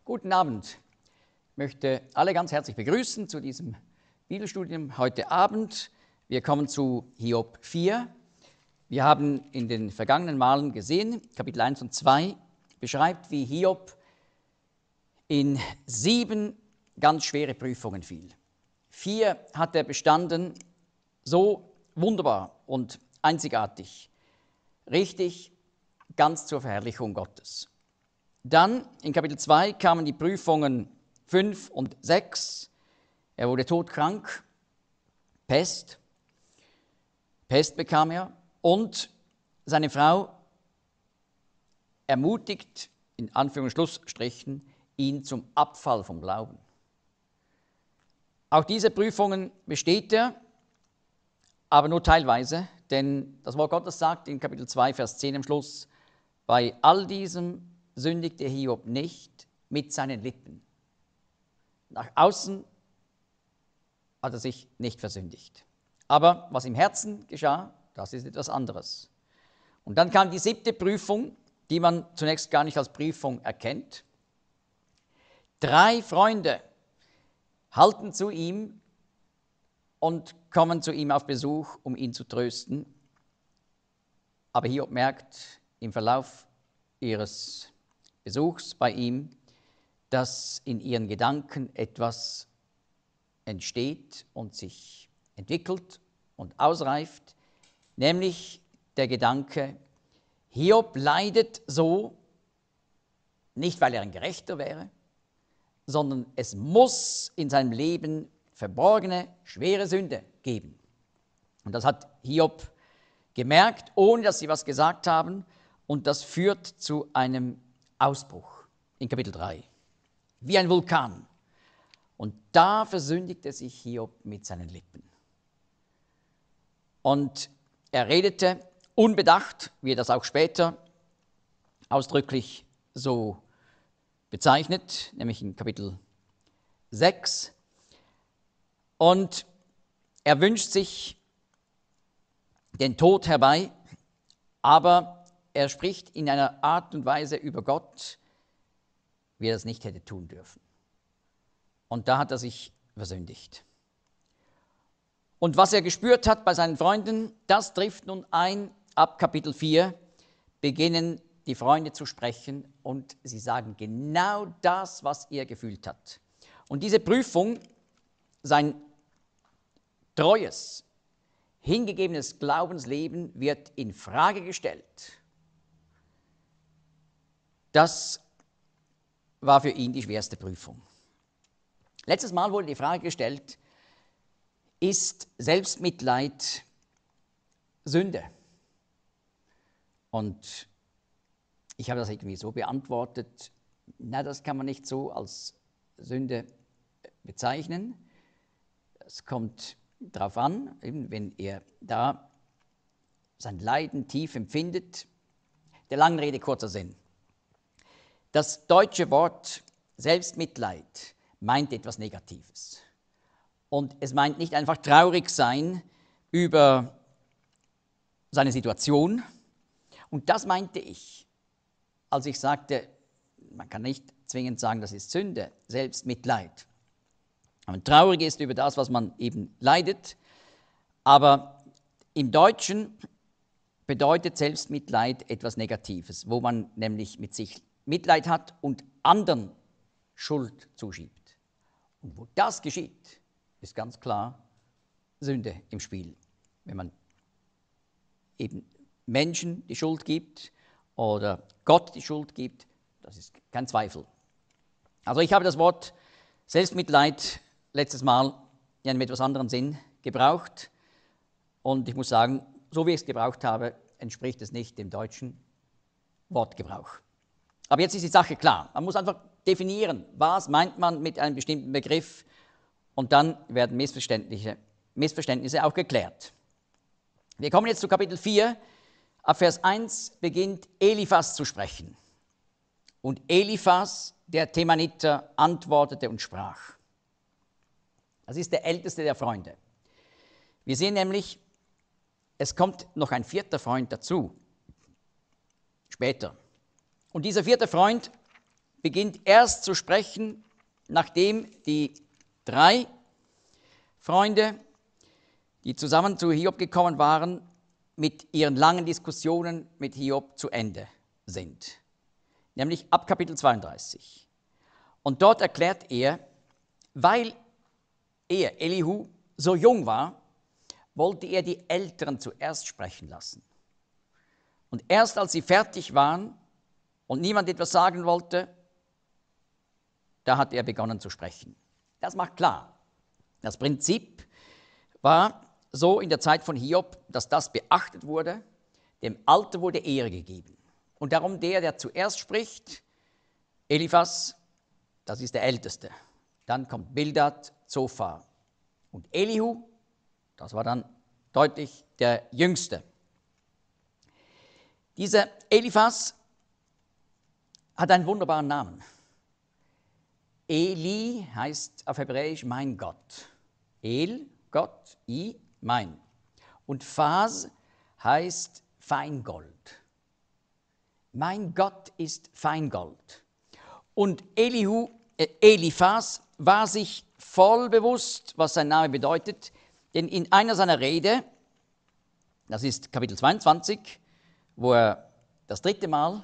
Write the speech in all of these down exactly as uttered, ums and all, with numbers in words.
Guten Abend. Ich möchte alle ganz herzlich begrüßen zu diesem Bibelstudium heute Abend. Wir kommen zu Hiob vier. Wir haben in den vergangenen Malen gesehen, Kapitel eins und zwei beschreibt, wie Hiob in sieben ganz schwere Prüfungen fiel. Vier hat er bestanden, so wunderbar und einzigartig, richtig, ganz zur Verherrlichung Gottes. Dann in Kapitel zwei kamen die Prüfungen fünf und sechs. Er wurde todkrank, Pest, Pest bekam er und seine Frau ermutigt, in Anführungs- und Schlussstrichen, ihn zum Abfall vom Glauben. Auch diese Prüfungen besteht er, aber nur teilweise, denn das Wort Gottes sagt in Kapitel zwei, Vers zehn am Schluss, bei all diesem sündigte Hiob nicht mit seinen Lippen. Nach außen hat er sich nicht versündigt. Aber was im Herzen geschah, das ist etwas anderes. Und dann kam die siebte Prüfung, die man zunächst gar nicht als Prüfung erkennt. Drei Freunde halten zu ihm und kommen zu ihm auf Besuch, um ihn zu trösten. Aber Hiob merkt im Verlauf ihres Besuchs bei ihm, dass in ihren Gedanken etwas entsteht und sich entwickelt und ausreift, nämlich der Gedanke, Hiob leidet so, nicht weil er ein Gerechter wäre, sondern es muss in seinem Leben verborgene, schwere Sünde geben. Und das hat Hiob gemerkt, ohne dass sie was gesagt haben, und das führt zu einem Ausbruch in Kapitel drei, wie ein Vulkan. Und da versündigte sich Hiob mit seinen Lippen. Und er redete unbedacht, wie er das auch später ausdrücklich so bezeichnet, nämlich in Kapitel sechs. Und er wünscht sich den Tod herbei, aber er spricht in einer Art und Weise über Gott, wie er das nicht hätte tun dürfen. Und da hat er sich versündigt. Und was er gespürt hat bei seinen Freunden, das trifft nun ein. Ab Kapitel vier beginnen die Freunde zu sprechen und sie sagen genau das, was er gefühlt hat. Und diese Prüfung, sein treues, hingegebenes Glaubensleben wird in Frage gestellt. Das war für ihn die schwerste Prüfung. Letztes Mal wurde die Frage gestellt, ist Selbstmitleid Sünde? Und ich habe das irgendwie so beantwortet, na, das kann man nicht so als Sünde bezeichnen. Es kommt darauf an, eben wenn er da sein Leiden tief empfindet. Der langen Rede kurzer Sinn. Das deutsche Wort Selbstmitleid meint etwas Negatives. Und es meint nicht einfach traurig sein über seine Situation. Und das meinte ich, als ich sagte, man kann nicht zwingend sagen, das ist Sünde, Selbstmitleid. Man traurig ist über das, was man eben leidet. Aber im Deutschen bedeutet Selbstmitleid etwas Negatives, wo man nämlich mit sich Mitleid hat und anderen Schuld zuschiebt. Und wo das geschieht, ist ganz klar Sünde im Spiel. Wenn man eben Menschen die Schuld gibt oder Gott die Schuld gibt, das ist kein Zweifel. Also ich habe das Wort Selbstmitleid letztes Mal in einem etwas anderen Sinn gebraucht und ich muss sagen, so wie ich es gebraucht habe, entspricht es nicht dem deutschen Wortgebrauch. Aber jetzt ist die Sache klar. Man muss einfach definieren, was meint man mit einem bestimmten Begriff und dann werden Missverständnisse, Missverständnisse auch geklärt. Wir kommen jetzt zu Kapitel vier. Ab Vers eins beginnt Eliphas zu sprechen. Und Eliphas, der Themaniter, antwortete und sprach. Das ist der älteste der Freunde. Wir sehen nämlich, es kommt noch ein vierter Freund dazu, später. Und dieser vierte Freund, beginnt erst zu sprechen, nachdem die drei Freunde, die zusammen zu Hiob gekommen waren, mit ihren langen Diskussionen mit Hiob zu Ende sind. Nämlich ab Kapitel zweiunddreißig. Und dort erklärt er, weil er, Elihu, so jung war, wollte er die Älteren zuerst sprechen lassen. Und erst als sie fertig waren und niemand etwas sagen wollte, da hat er begonnen zu sprechen. Das macht klar. Das Prinzip war so in der Zeit von Hiob, dass das beachtet wurde. Dem Alter wurde Ehre gegeben. Und darum der, der zuerst spricht, Eliphas, das ist der Älteste. Dann kommt Bildad, Zophar. Und Elihu, das war dann deutlich der Jüngste. Dieser Eliphas hat einen wunderbaren Namen. Eli heißt auf Hebräisch mein Gott. El, Gott, I, mein. Und Phas heißt Feingold. Mein Gott ist Feingold. Und Elihu, äh, Eliphas war sich voll bewusst, was sein Name bedeutet, denn in einer seiner Rede, das ist Kapitel zweiundzwanzig, wo er das dritte Mal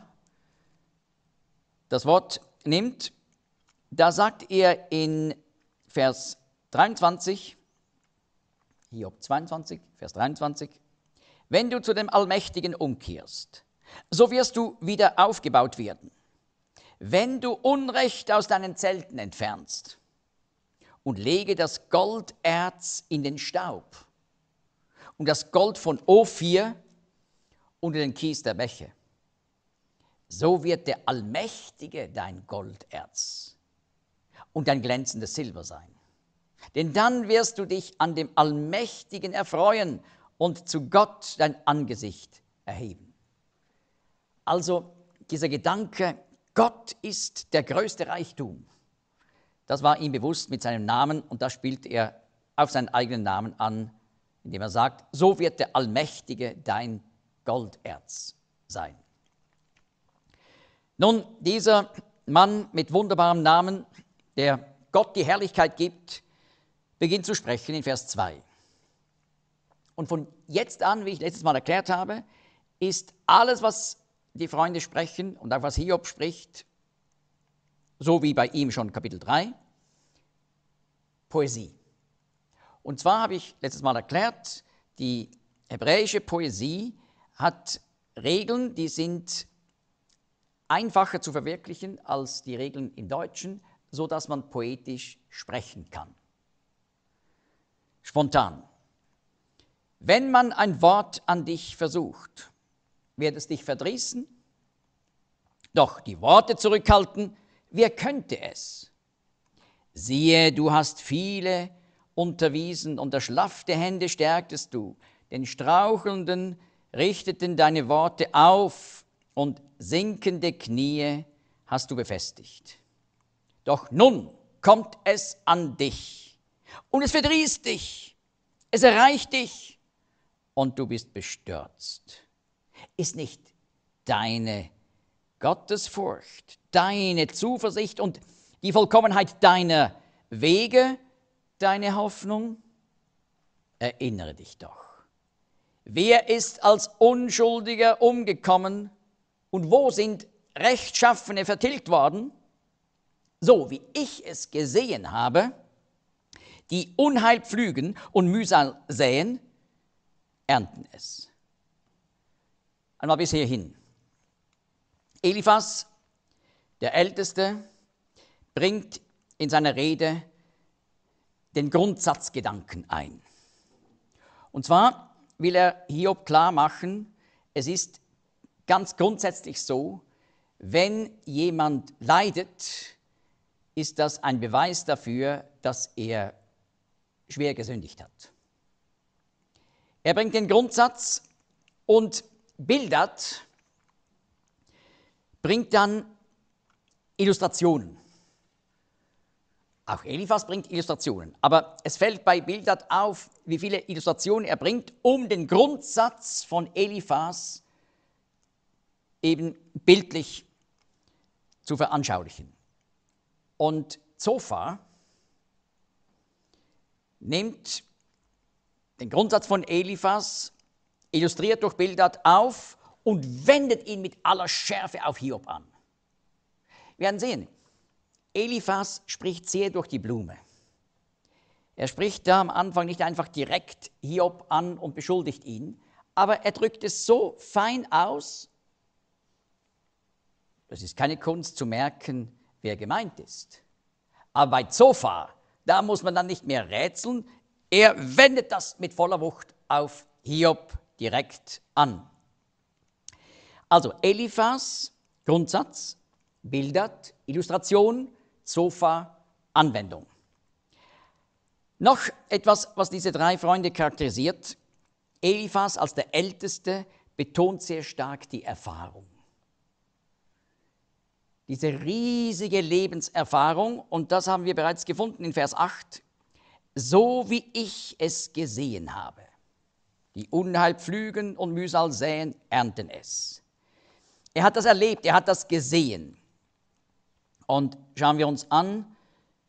das Wort nimmt, da sagt er in Vers dreiundzwanzig, Hiob zweiundzwanzig, Vers dreiundzwanzig, wenn du zu dem Allmächtigen umkehrst, so wirst du wieder aufgebaut werden. Wenn du Unrecht aus deinen Zelten entfernst und lege das Golderz in den Staub und das Gold von Ophir unter den Kies der Bäche, so wird der Allmächtige dein Golderz und dein glänzendes Silber sein. Denn dann wirst du dich an dem Allmächtigen erfreuen und zu Gott dein Angesicht erheben. Also dieser Gedanke, Gott ist der größte Reichtum, das war ihm bewusst mit seinem Namen und da spielt er auf seinen eigenen Namen an, indem er sagt, so wird der Allmächtige dein Golderz sein. Nun, dieser Mann mit wunderbarem Namen, der Gott die Herrlichkeit gibt, beginnt zu sprechen in Vers zwei. Und von jetzt an, wie ich letztes Mal erklärt habe, ist alles, was die Freunde sprechen und auch was Hiob spricht, so wie bei ihm schon Kapitel drei, Poesie. Und zwar habe ich letztes Mal erklärt, die hebräische Poesie hat Regeln, die sind einfacher zu verwirklichen als die Regeln im Deutschen, so dass man poetisch sprechen kann. Spontan. Wenn man ein Wort an dich versucht, wird es dich verdrießen? Doch die Worte zurückhalten, wer könnte es? Siehe, du hast viele unterwiesen, und erschlaffte Hände stärktest du. Den Strauchelnden richteten deine Worte auf, und sinkende Knie hast du befestigt. Doch nun kommt es an dich, und es verdrießt dich, es erreicht dich, und du bist bestürzt. Ist nicht deine Gottesfurcht, deine Zuversicht und die Vollkommenheit deiner Wege deine Hoffnung? Erinnere dich doch. Wer ist als Unschuldiger umgekommen und wo sind Rechtschaffene vertilgt worden? So wie ich es gesehen habe, die Unheil pflügen und Mühsal säen, ernten es. Einmal bis hierhin. Eliphas, der Älteste, bringt in seiner Rede den Grundsatzgedanken ein. Und zwar will er Hiob klar machen, es ist ganz grundsätzlich so, wenn jemand leidet, ist das ein Beweis dafür, dass er schwer gesündigt hat. Er bringt den Grundsatz und Bildad bringt dann Illustrationen. Auch Eliphas bringt Illustrationen, aber es fällt bei Bildad auf, wie viele Illustrationen er bringt, um den Grundsatz von Eliphas eben bildlich zu veranschaulichen. Und Zophar nimmt den Grundsatz von Eliphas, illustriert durch Bildad, auf und wendet ihn mit aller Schärfe auf Hiob an. Wir werden sehen, Eliphas spricht sehr durch die Blume. Er spricht da am Anfang nicht einfach direkt Hiob an und beschuldigt ihn, aber er drückt es so fein aus, das ist keine Kunst zu merken, wer gemeint ist. Aber bei Zophar, da muss man dann nicht mehr rätseln, er wendet das mit voller Wucht auf Hiob direkt an. Also Eliphas, Grundsatz, Bildad, Illustration, Zophar, Anwendung. Noch etwas, was diese drei Freunde charakterisiert. Eliphas als der Älteste betont sehr stark die Erfahrung. Diese riesige Lebenserfahrung, und das haben wir bereits gefunden in Vers acht, so wie ich es gesehen habe. Die Unheil pflügen und Mühsal säen, ernten es. Er hat das erlebt, er hat das gesehen. Und schauen wir uns an,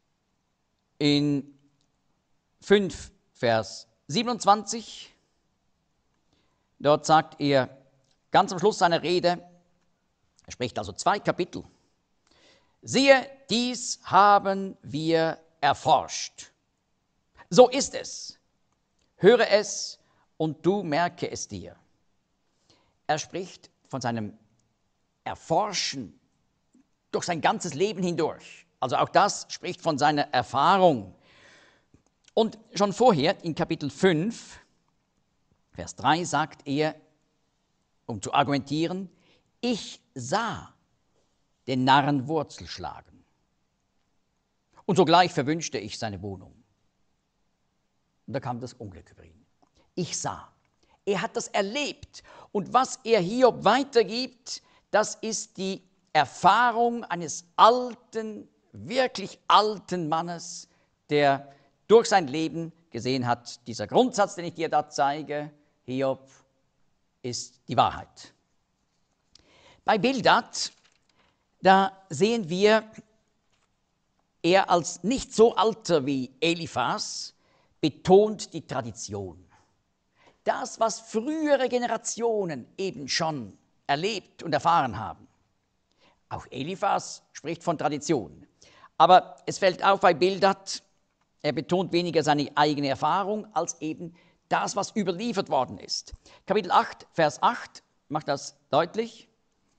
in fünf, Vers siebenundzwanzig, dort sagt er ganz am Schluss seiner Rede, er spricht also zwei Kapitel, siehe, dies haben wir erforscht. So ist es. Höre es und du merke es dir. Er spricht von seinem Erforschen durch sein ganzes Leben hindurch. Also auch das spricht von seiner Erfahrung. Und schon vorher in Kapitel fünf, Vers drei sagt er, um zu argumentieren, ich sah den Narren Wurzel schlagen. Und sogleich verwünschte ich seine Wohnung. Und da kam das Unglück über ihn. Ich sah. Er hat das erlebt. Und was er Hiob weitergibt, das ist die Erfahrung eines alten, wirklich alten Mannes, der durch sein Leben gesehen hat, dieser Grundsatz, den ich dir da zeige, Hiob, ist die Wahrheit. Bei Bildad, da sehen wir, er als nicht so alter wie Eliphas betont die Tradition. Das, was frühere Generationen eben schon erlebt und erfahren haben. Auch Eliphas spricht von Tradition. Aber es fällt auf bei Bildad, er betont weniger seine eigene Erfahrung als eben das, was überliefert worden ist. Kapitel acht, Vers acht macht das deutlich.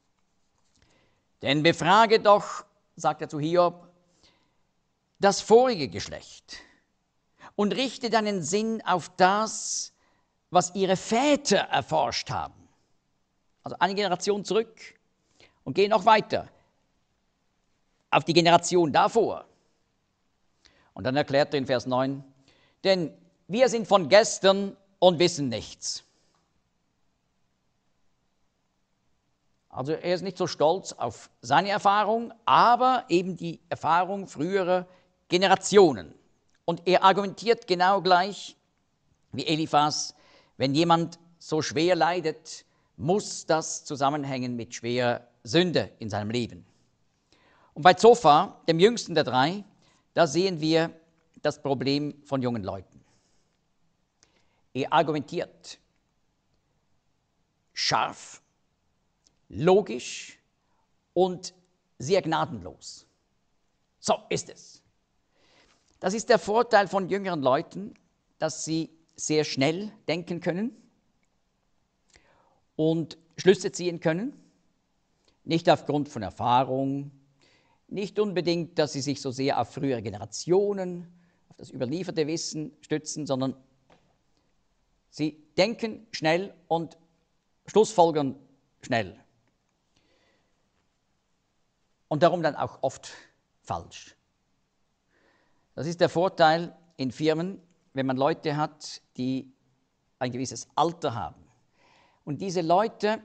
Denn befrage doch, sagt er zu Hiob, das vorige Geschlecht und richte deinen Sinn auf das, was ihre Väter erforscht haben. Also eine Generation zurück und geh noch weiter auf die Generation davor. Und dann erklärt er in Vers neun, denn wir sind von gestern und wissen nichts. Also er ist nicht so stolz auf seine Erfahrung, aber eben die Erfahrung früherer Generationen. Und er argumentiert genau gleich wie Eliphas, wenn jemand so schwer leidet, muss das zusammenhängen mit schwerer Sünde in seinem Leben. Und bei Zophar, dem jüngsten der drei, da sehen wir das Problem von jungen Leuten. Er argumentiert scharf, logisch und sehr gnadenlos. So ist es. Das ist der Vorteil von jüngeren Leuten, dass sie sehr schnell denken können und Schlüsse ziehen können, nicht aufgrund von Erfahrung, nicht unbedingt, dass sie sich so sehr auf frühere Generationen, auf das überlieferte Wissen stützen, sondern sie denken schnell und schlussfolgern schnell. Und darum dann auch oft falsch. Das ist der Vorteil in Firmen, wenn man Leute hat, die ein gewisses Alter haben. Und diese Leute,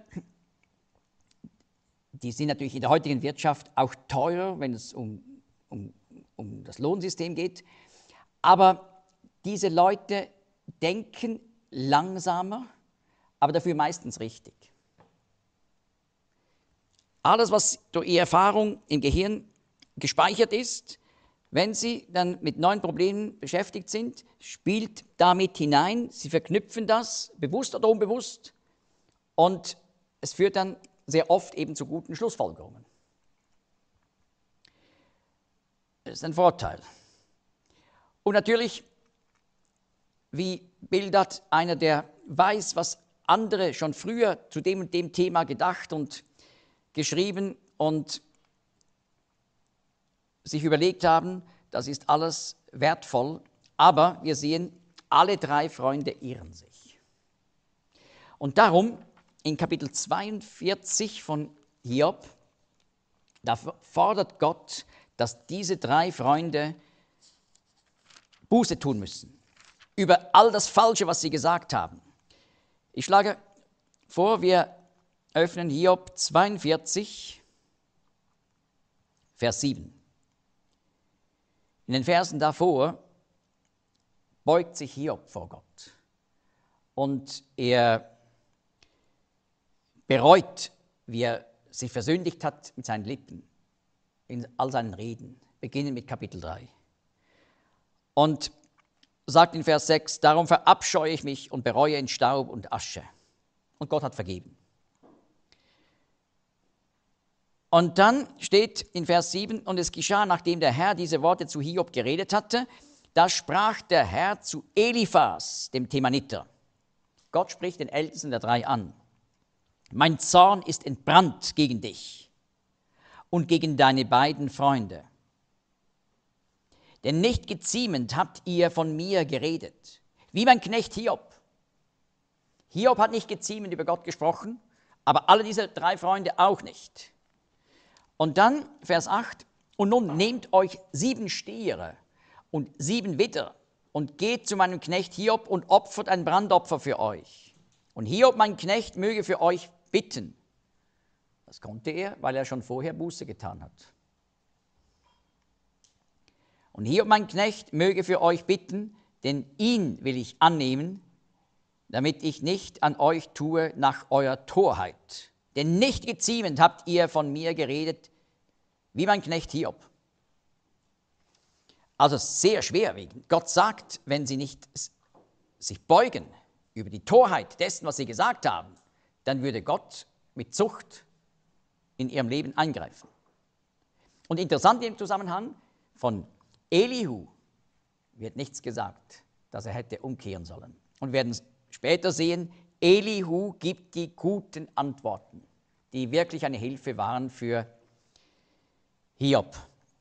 die sind natürlich in der heutigen Wirtschaft auch teuer, wenn es um, um, um das Lohnsystem geht. Aber diese Leute denken langsamer, aber dafür meistens richtig. Alles, was durch ihre Erfahrung im Gehirn gespeichert ist, wenn sie dann mit neuen Problemen beschäftigt sind, spielt damit hinein. Sie verknüpfen das, bewusst oder unbewusst, und es führt dann sehr oft eben zu guten Schlussfolgerungen. Das ist ein Vorteil. Und natürlich, wie Bildert, einer, der weiß, was andere schon früher zu dem und dem Thema gedacht und geschrieben und sich überlegt haben, das ist alles wertvoll, aber wir sehen, alle drei Freunde irren sich. Und darum in Kapitel zweiundvierzig von Hiob, da fordert Gott, dass diese drei Freunde Buße tun müssen über all das Falsche, was sie gesagt haben. Ich schlage vor, wir öffnen Hiob zweiundvierzig, Vers sieben. In den Versen davor beugt sich Hiob vor Gott und er bereut, wie er sich versündigt hat mit seinen Lippen in all seinen Reden, beginnend mit Kapitel drei. Und sagt in Vers sechs, darum verabscheue ich mich und bereue in Staub und Asche. Und Gott hat vergeben. Und dann steht in Vers sieben, und es geschah, nachdem der Herr diese Worte zu Hiob geredet hatte, da sprach der Herr zu Eliphas, dem Themaniter. Gott spricht den Ältesten der drei an. Mein Zorn ist entbrannt gegen dich und gegen deine beiden Freunde. Denn nicht geziemend habt ihr von mir geredet, wie mein Knecht Hiob. Hiob hat nicht geziemend über Gott gesprochen, aber alle diese drei Freunde auch nicht. Und dann Vers acht, und nun nehmt euch sieben Stiere und sieben Widder und geht zu meinem Knecht Hiob und opfert ein Brandopfer für euch. Und Hiob, mein Knecht, möge für euch bitten. Das konnte er, weil er schon vorher Buße getan hat. Und Hiob, mein Knecht, möge für euch bitten, denn ihn will ich annehmen, damit ich nicht an euch tue nach eurer Torheit. Denn nicht geziemend habt ihr von mir geredet, wie mein Knecht Hiob. Also sehr schwerwiegend. Gott sagt, wenn sie nicht sich beugen über die Torheit dessen, was sie gesagt haben, dann würde Gott mit Zucht in ihrem Leben eingreifen. Und interessant im Zusammenhang, von Elihu wird nichts gesagt, dass er hätte umkehren sollen. Und wir werden später sehen, Elihu gibt die guten Antworten, die wirklich eine Hilfe waren für Hiob.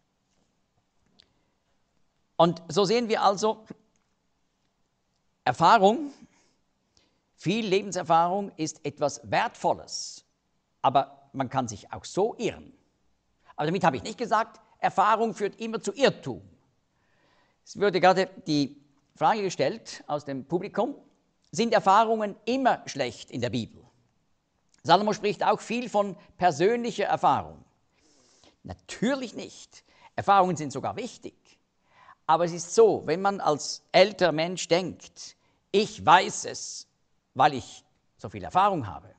Und so sehen wir also, Erfahrung, viel Lebenserfahrung ist etwas Wertvolles, aber man kann sich auch so irren. Aber damit habe ich nicht gesagt, Erfahrung führt immer zu Irrtum. Es wurde gerade die Frage gestellt aus dem Publikum, sind Erfahrungen immer schlecht in der Bibel? Salomo spricht auch viel von persönlicher Erfahrung. Natürlich nicht. Erfahrungen sind sogar wichtig. Aber es ist so, wenn man als älterer Mensch denkt, ich weiß es, weil ich so viel Erfahrung habe,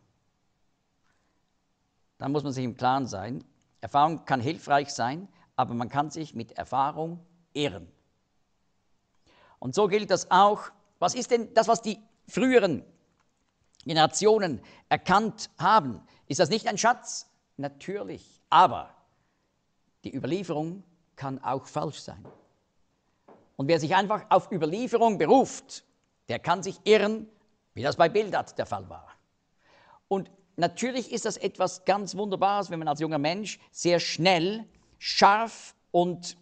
dann muss man sich im Klaren sein, Erfahrung kann hilfreich sein, aber man kann sich mit Erfahrung irren. Und so gilt das auch. Was ist denn das, was die früheren Generationen erkannt haben? Ist das nicht ein Schatz? Natürlich. Aber die Überlieferung kann auch falsch sein. Und wer sich einfach auf Überlieferung beruft, der kann sich irren, wie das bei Bildert der Fall war. Und natürlich ist das etwas ganz Wunderbares, wenn man als junger Mensch sehr schnell, scharf und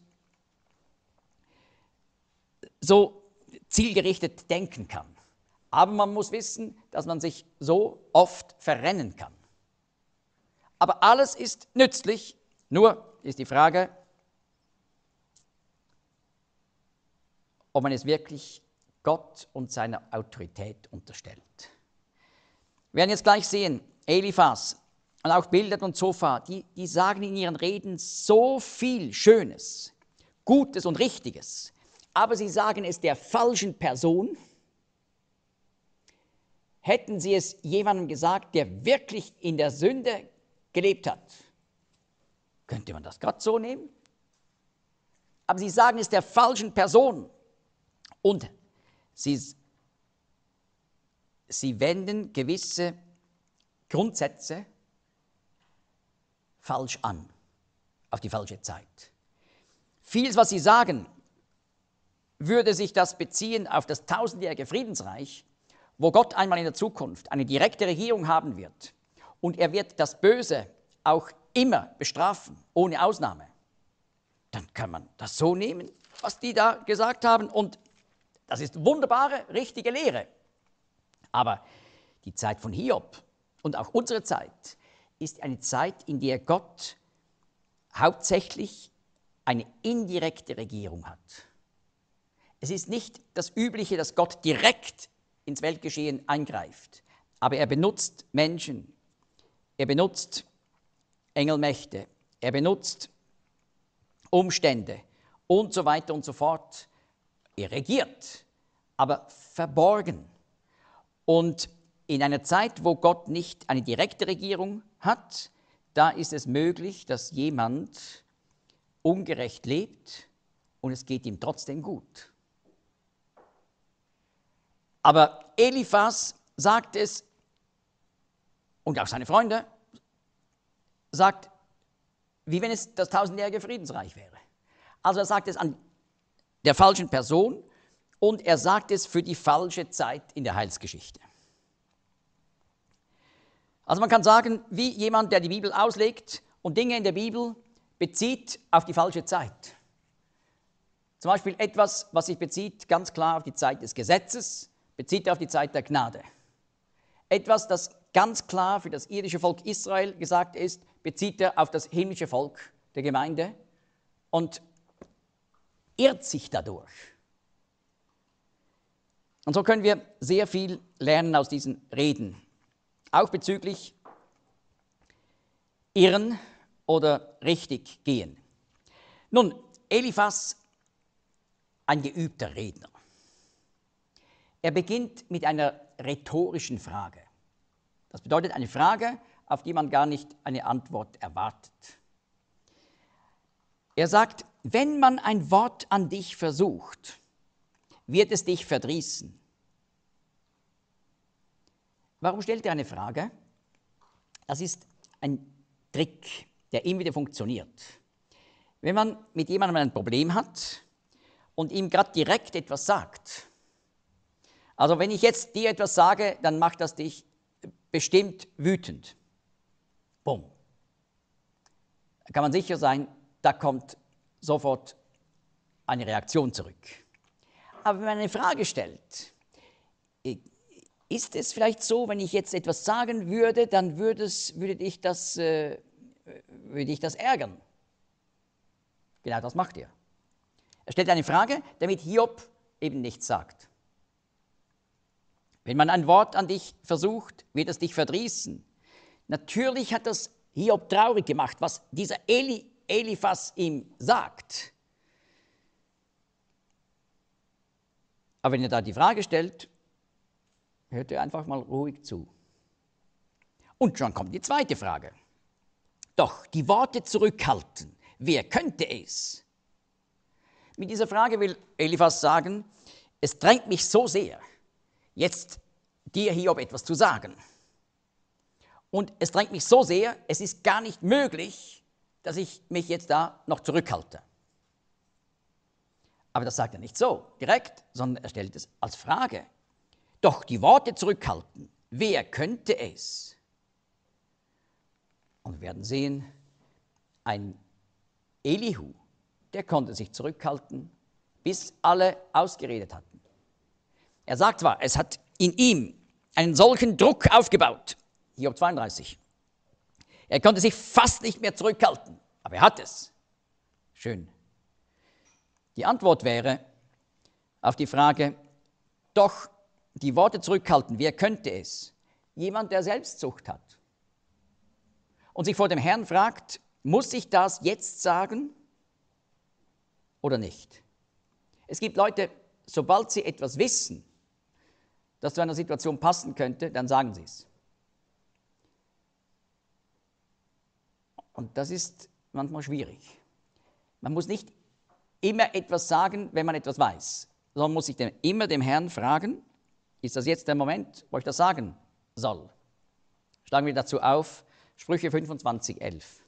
so zielgerichtet denken kann. Aber man muss wissen, dass man sich so oft verrennen kann. Aber alles ist nützlich, nur ist die Frage, ob man es wirklich Gott und seiner Autorität unterstellt. Wir werden jetzt gleich sehen, Eliphas und auch Bildert und Zophar, die, die sagen in ihren Reden so viel Schönes, Gutes und Richtiges, aber sie sagen es der falschen Person. Hätten sie es jemandem gesagt, der wirklich in der Sünde gelebt hat, Könnte man das gerade so nehmen? Aber sie sagen es der falschen Person und sie, sie wenden gewisse Grundsätze falsch an, auf die falsche Zeit. Vieles, was sie sagen, würde sich das beziehen auf das tausendjährige Friedensreich, wo Gott einmal in der Zukunft eine direkte Regierung haben wird und er wird das Böse auch immer bestrafen, ohne Ausnahme. Dann kann man das so nehmen, was die da gesagt haben und das ist wunderbare, richtige Lehre. Aber die Zeit von Hiob und auch unsere Zeit ist eine Zeit, in der Gott hauptsächlich eine indirekte Regierung hat. Es ist nicht das Übliche, dass Gott direkt ins Weltgeschehen eingreift, aber er benutzt Menschen, er benutzt Engelmächte, er benutzt Umstände und so weiter und so fort. Er regiert, aber verborgen. Und in einer Zeit, wo Gott nicht eine direkte Regierung hat, da ist es möglich, dass jemand ungerecht lebt und es geht ihm trotzdem gut. Aber Eliphas sagt es, und auch seine Freunde, sagt, wie wenn es das tausendjährige Friedensreich wäre. Also er sagt es an der falschen Person und er sagt es für die falsche Zeit in der Heilsgeschichte. Also man kann sagen, wie jemand, der die Bibel auslegt und Dinge in der Bibel bezieht auf die falsche Zeit. Zum Beispiel etwas, was sich bezieht ganz klar auf die Zeit des Gesetzes, bezieht er auf die Zeit der Gnade. Etwas, das ganz klar für das irdische Volk Israel gesagt ist, bezieht er auf das himmlische Volk der Gemeinde und irrt sich dadurch. Und so können wir sehr viel lernen aus diesen Reden, auch bezüglich irren oder richtig gehen. Nun, Eliphas, ein geübter Redner. Er beginnt mit einer rhetorischen Frage. Das bedeutet eine Frage, auf die man gar nicht eine Antwort erwartet. Er sagt, wenn man ein Wort an dich versucht, wird es dich verdrießen. Warum stellt er eine Frage? Das ist ein Trick, der immer wieder funktioniert. Wenn man mit jemandem ein Problem hat und ihm gerade direkt etwas sagt, also wenn ich jetzt dir etwas sage, dann macht das dich bestimmt wütend. Bumm. Da kann man sicher sein, da kommt sofort eine Reaktion zurück. Aber wenn man eine Frage stellt, ist es vielleicht so, wenn ich jetzt etwas sagen würde, dann würde, es, würde, dich, das, äh, würde dich das ärgern? Genau das macht er. Er stellt eine Frage, damit Hiob eben nichts sagt. Wenn man ein Wort an dich versucht, wird es dich verdrießen. Natürlich hat das Hiob traurig gemacht, was dieser Eli, Eliphas ihm sagt. Aber wenn er da die Frage stellt, hört er einfach mal ruhig zu. Und schon kommt die zweite Frage. Doch, die Worte zurückhalten, wer könnte es? Mit dieser Frage will Eliphas sagen, es drängt mich so sehr, jetzt dir Hiob etwas zu sagen. Und es drängt mich so sehr, es ist gar nicht möglich, dass ich mich jetzt da noch zurückhalte. Aber das sagt er nicht so direkt, sondern er stellt es als Frage. Doch die Worte zurückhalten, wer könnte es? Und wir werden sehen, ein Elihu, der konnte sich zurückhalten, bis alle ausgeredet hatten. Er sagt zwar, es hat in ihm einen solchen Druck aufgebaut, Hiob zweiunddreißig. Er konnte sich fast nicht mehr zurückhalten, aber er hat es. Schön. Die Antwort wäre auf die Frage, doch die Worte zurückhalten, wer könnte es? Jemand, der Selbstsucht hat und sich vor dem Herrn fragt, muss ich das jetzt sagen oder nicht? Es gibt Leute, sobald sie etwas wissen, das zu einer Situation passen könnte, dann sagen sie es. Und das ist manchmal schwierig. Man muss nicht immer etwas sagen, wenn man etwas weiß, sondern muss sich dem, immer dem Herrn fragen, ist das jetzt der Moment, wo ich das sagen soll? Schlagen wir dazu auf, Sprüche fünfundzwanzig, elf.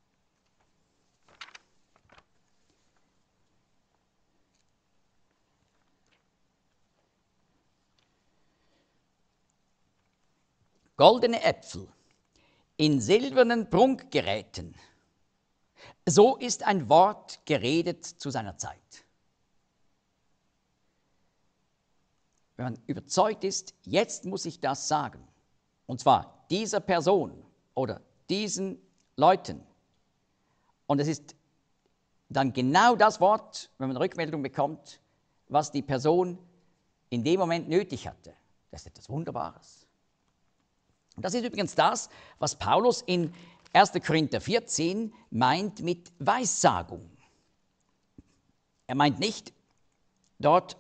Goldene Äpfel in silbernen Prunkgeräten, so ist ein Wort geredet zu seiner Zeit. Wenn man überzeugt ist, jetzt muss ich das sagen, und zwar dieser Person oder diesen Leuten, und es ist dann genau das Wort, wenn man Rückmeldung bekommt, was die Person in dem Moment nötig hatte, das ist etwas Wunderbares. Und das ist übrigens das, was Paulus in erster Korinther vierzehn meint mit Weissagung. Er meint nicht dort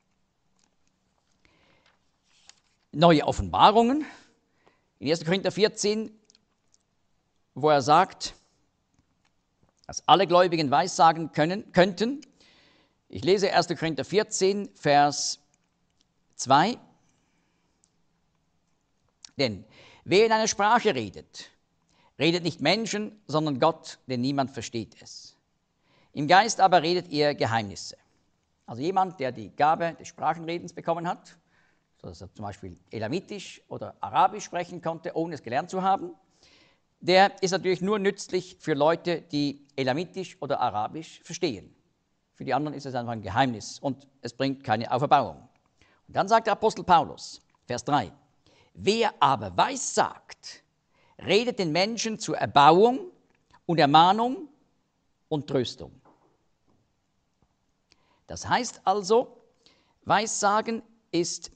neue Offenbarungen. In erster Korinther vierzehn, wo er sagt, dass alle Gläubigen Weissagen können, könnten. Ich lese erster Korinther vierzehn, Vers zwei. Denn wer in einer Sprache redet, redet nicht Menschen, sondern Gott, denn niemand versteht es. Im Geist aber redet ihr Geheimnisse. Also jemand, der die Gabe des Sprachenredens bekommen hat, dass er zum Beispiel Elamitisch oder Arabisch sprechen konnte, ohne es gelernt zu haben, der ist natürlich nur nützlich für Leute, die Elamitisch oder Arabisch verstehen. Für die anderen ist es einfach ein Geheimnis und es bringt keine Auferbauung. Und dann sagt der Apostel Paulus, Vers drei, wer aber weissagt, redet den Menschen zur Erbauung und Ermahnung und Tröstung. Das heißt also, Weissagen ist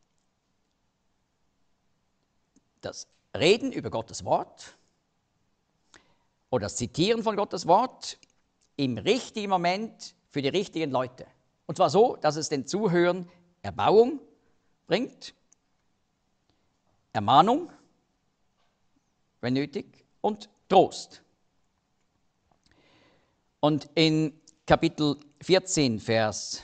das Reden über Gottes Wort oder das Zitieren von Gottes Wort im richtigen Moment für die richtigen Leute. Und zwar so, dass es den Zuhörern Erbauung bringt, Ermahnung, wenn nötig, und Trost. Und in Kapitel vierzehn, Vers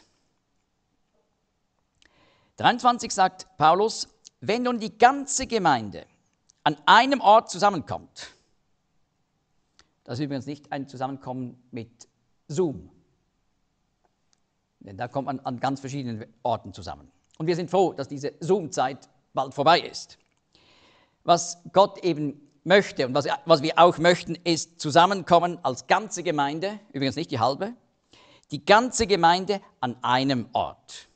dreiundzwanzig sagt Paulus, wenn nun die ganze Gemeinde an einem Ort zusammenkommt, das ist übrigens nicht ein Zusammenkommen mit Zoom, denn da kommt man an ganz verschiedenen Orten zusammen. Und wir sind froh, dass diese Zoom-Zeit bald vorbei ist. Was Gott eben möchte und was, was wir auch möchten, ist zusammenkommen als ganze Gemeinde, übrigens nicht die halbe, die ganze Gemeinde an einem Ort.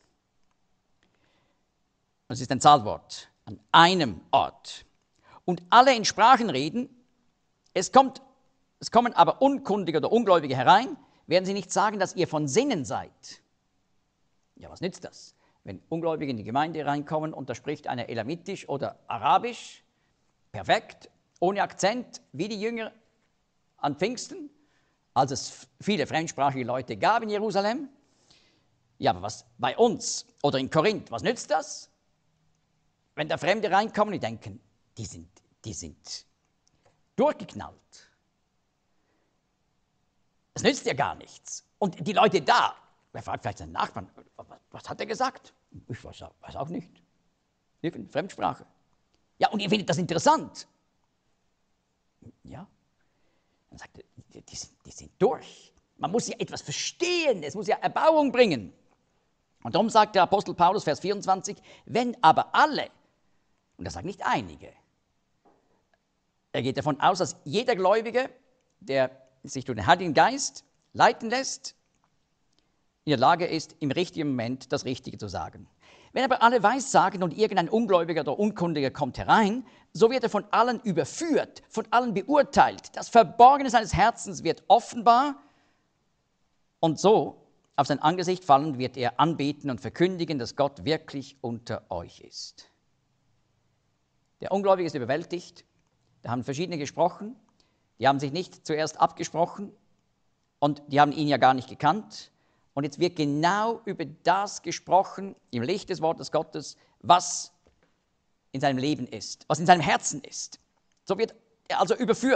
Das ist ein Zahlwort, an einem Ort. Und alle in Sprachen reden, es, kommt, es kommen aber Unkundige oder Ungläubige herein, werden sie nicht sagen, dass ihr von Sinnen seid. Ja, was nützt das? Wenn Ungläubige in die Gemeinde reinkommen und da spricht einer Elamitisch oder Arabisch, perfekt, ohne Akzent, wie die Jünger an Pfingsten, als es viele fremdsprachige Leute gab in Jerusalem. Ja, aber was bei uns oder in Korinth, was nützt das? Wenn da Fremde reinkommen und denken, die sind, die sind durchgeknallt. Es nützt ja gar nichts. Und die Leute da, wer fragt vielleicht seinen Nachbarn, was hat er gesagt? Ich weiß, weiß auch nicht. Irgendeine Fremdsprache. Ja, und ihr findet das interessant. Ja. Dann sagt er, die, die, sind, die sind durch. Man muss ja etwas verstehen, es muss ja Erbauung bringen. Und darum sagt der Apostel Paulus, Vers vierundzwanzig, wenn aber alle, und er sagt nicht einige, er geht davon aus, dass jeder Gläubige, der sich durch den Heiligen Geist leiten lässt, in der Lage ist, im richtigen Moment das Richtige zu sagen. Wenn aber alle Weissagen und irgendein Ungläubiger oder Unkundiger kommt herein, so wird er von allen überführt, von allen beurteilt. Das Verborgene seines Herzens wird offenbar und so auf sein Angesicht fallen wird er anbeten und verkündigen, dass Gott wirklich unter euch ist. Der Ungläubige ist überwältigt, da haben verschiedene gesprochen, die haben sich nicht zuerst abgesprochen und die haben ihn ja gar nicht gekannt. Und jetzt wird genau über das gesprochen, im Licht des Wortes Gottes, was in seinem Leben ist, was in seinem Herzen ist. So wird er also überführt.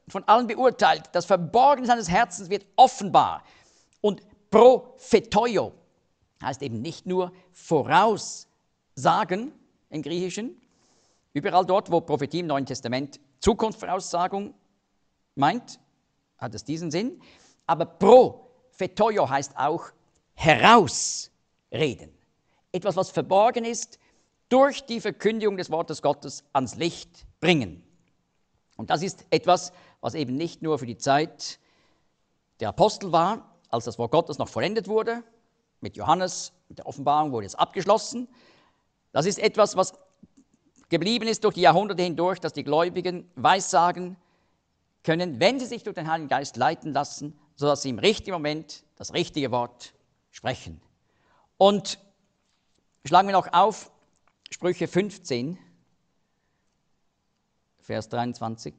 von allen beurteilt. Das Verborgene seines Herzens wird offenbar. Und propheteio heißt eben nicht nur voraussagen im Griechischen. Überall dort, wo Prophetie im Neuen Testament Zukunftsvoraussagung meint, hat es diesen Sinn. Aber propheteio heißt auch herausreden. Etwas, was verborgen ist, durch die Verkündigung des Wortes Gottes ans Licht bringen. Und das ist etwas, was eben nicht nur für die Zeit der Apostel war, als das Wort Gottes noch vollendet wurde, mit Johannes, mit der Offenbarung wurde es abgeschlossen. Das ist etwas, was geblieben ist durch die Jahrhunderte hindurch, dass die Gläubigen weissagen können, wenn sie sich durch den Heiligen Geist leiten lassen, sodass sie im richtigen Moment das richtige Wort sprechen. Und schlagen wir noch auf Sprüche fünfzehn, Vers dreiundzwanzig.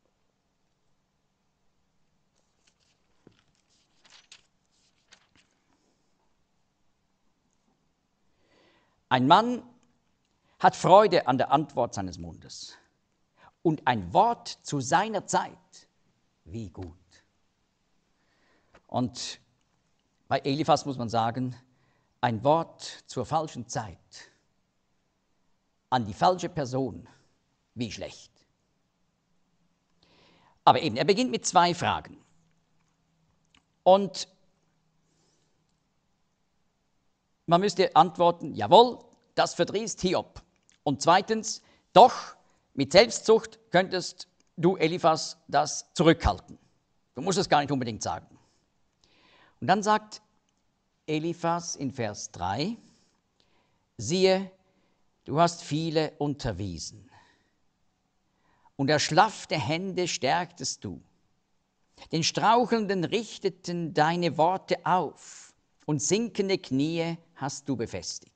Ein Mann hat Freude an der Antwort seines Mundes und ein Wort zu seiner Zeit, wie gut. Und bei Eliphas muss man sagen, ein Wort zur falschen Zeit, an die falsche Person, wie schlecht. Aber eben, er beginnt mit zwei Fragen. Und man müsste antworten, jawohl, das verdrießt Hiob. Und zweitens, doch, mit Selbstsucht könntest du, Eliphas, das zurückhalten. Du musst es gar nicht unbedingt sagen. Und dann sagt Eliphas in Vers drei, siehe, du hast viele unterwiesen und erschlaffte Hände stärktest du. Den Strauchelnden richteten deine Worte auf und sinkende Knie hast du befestigt.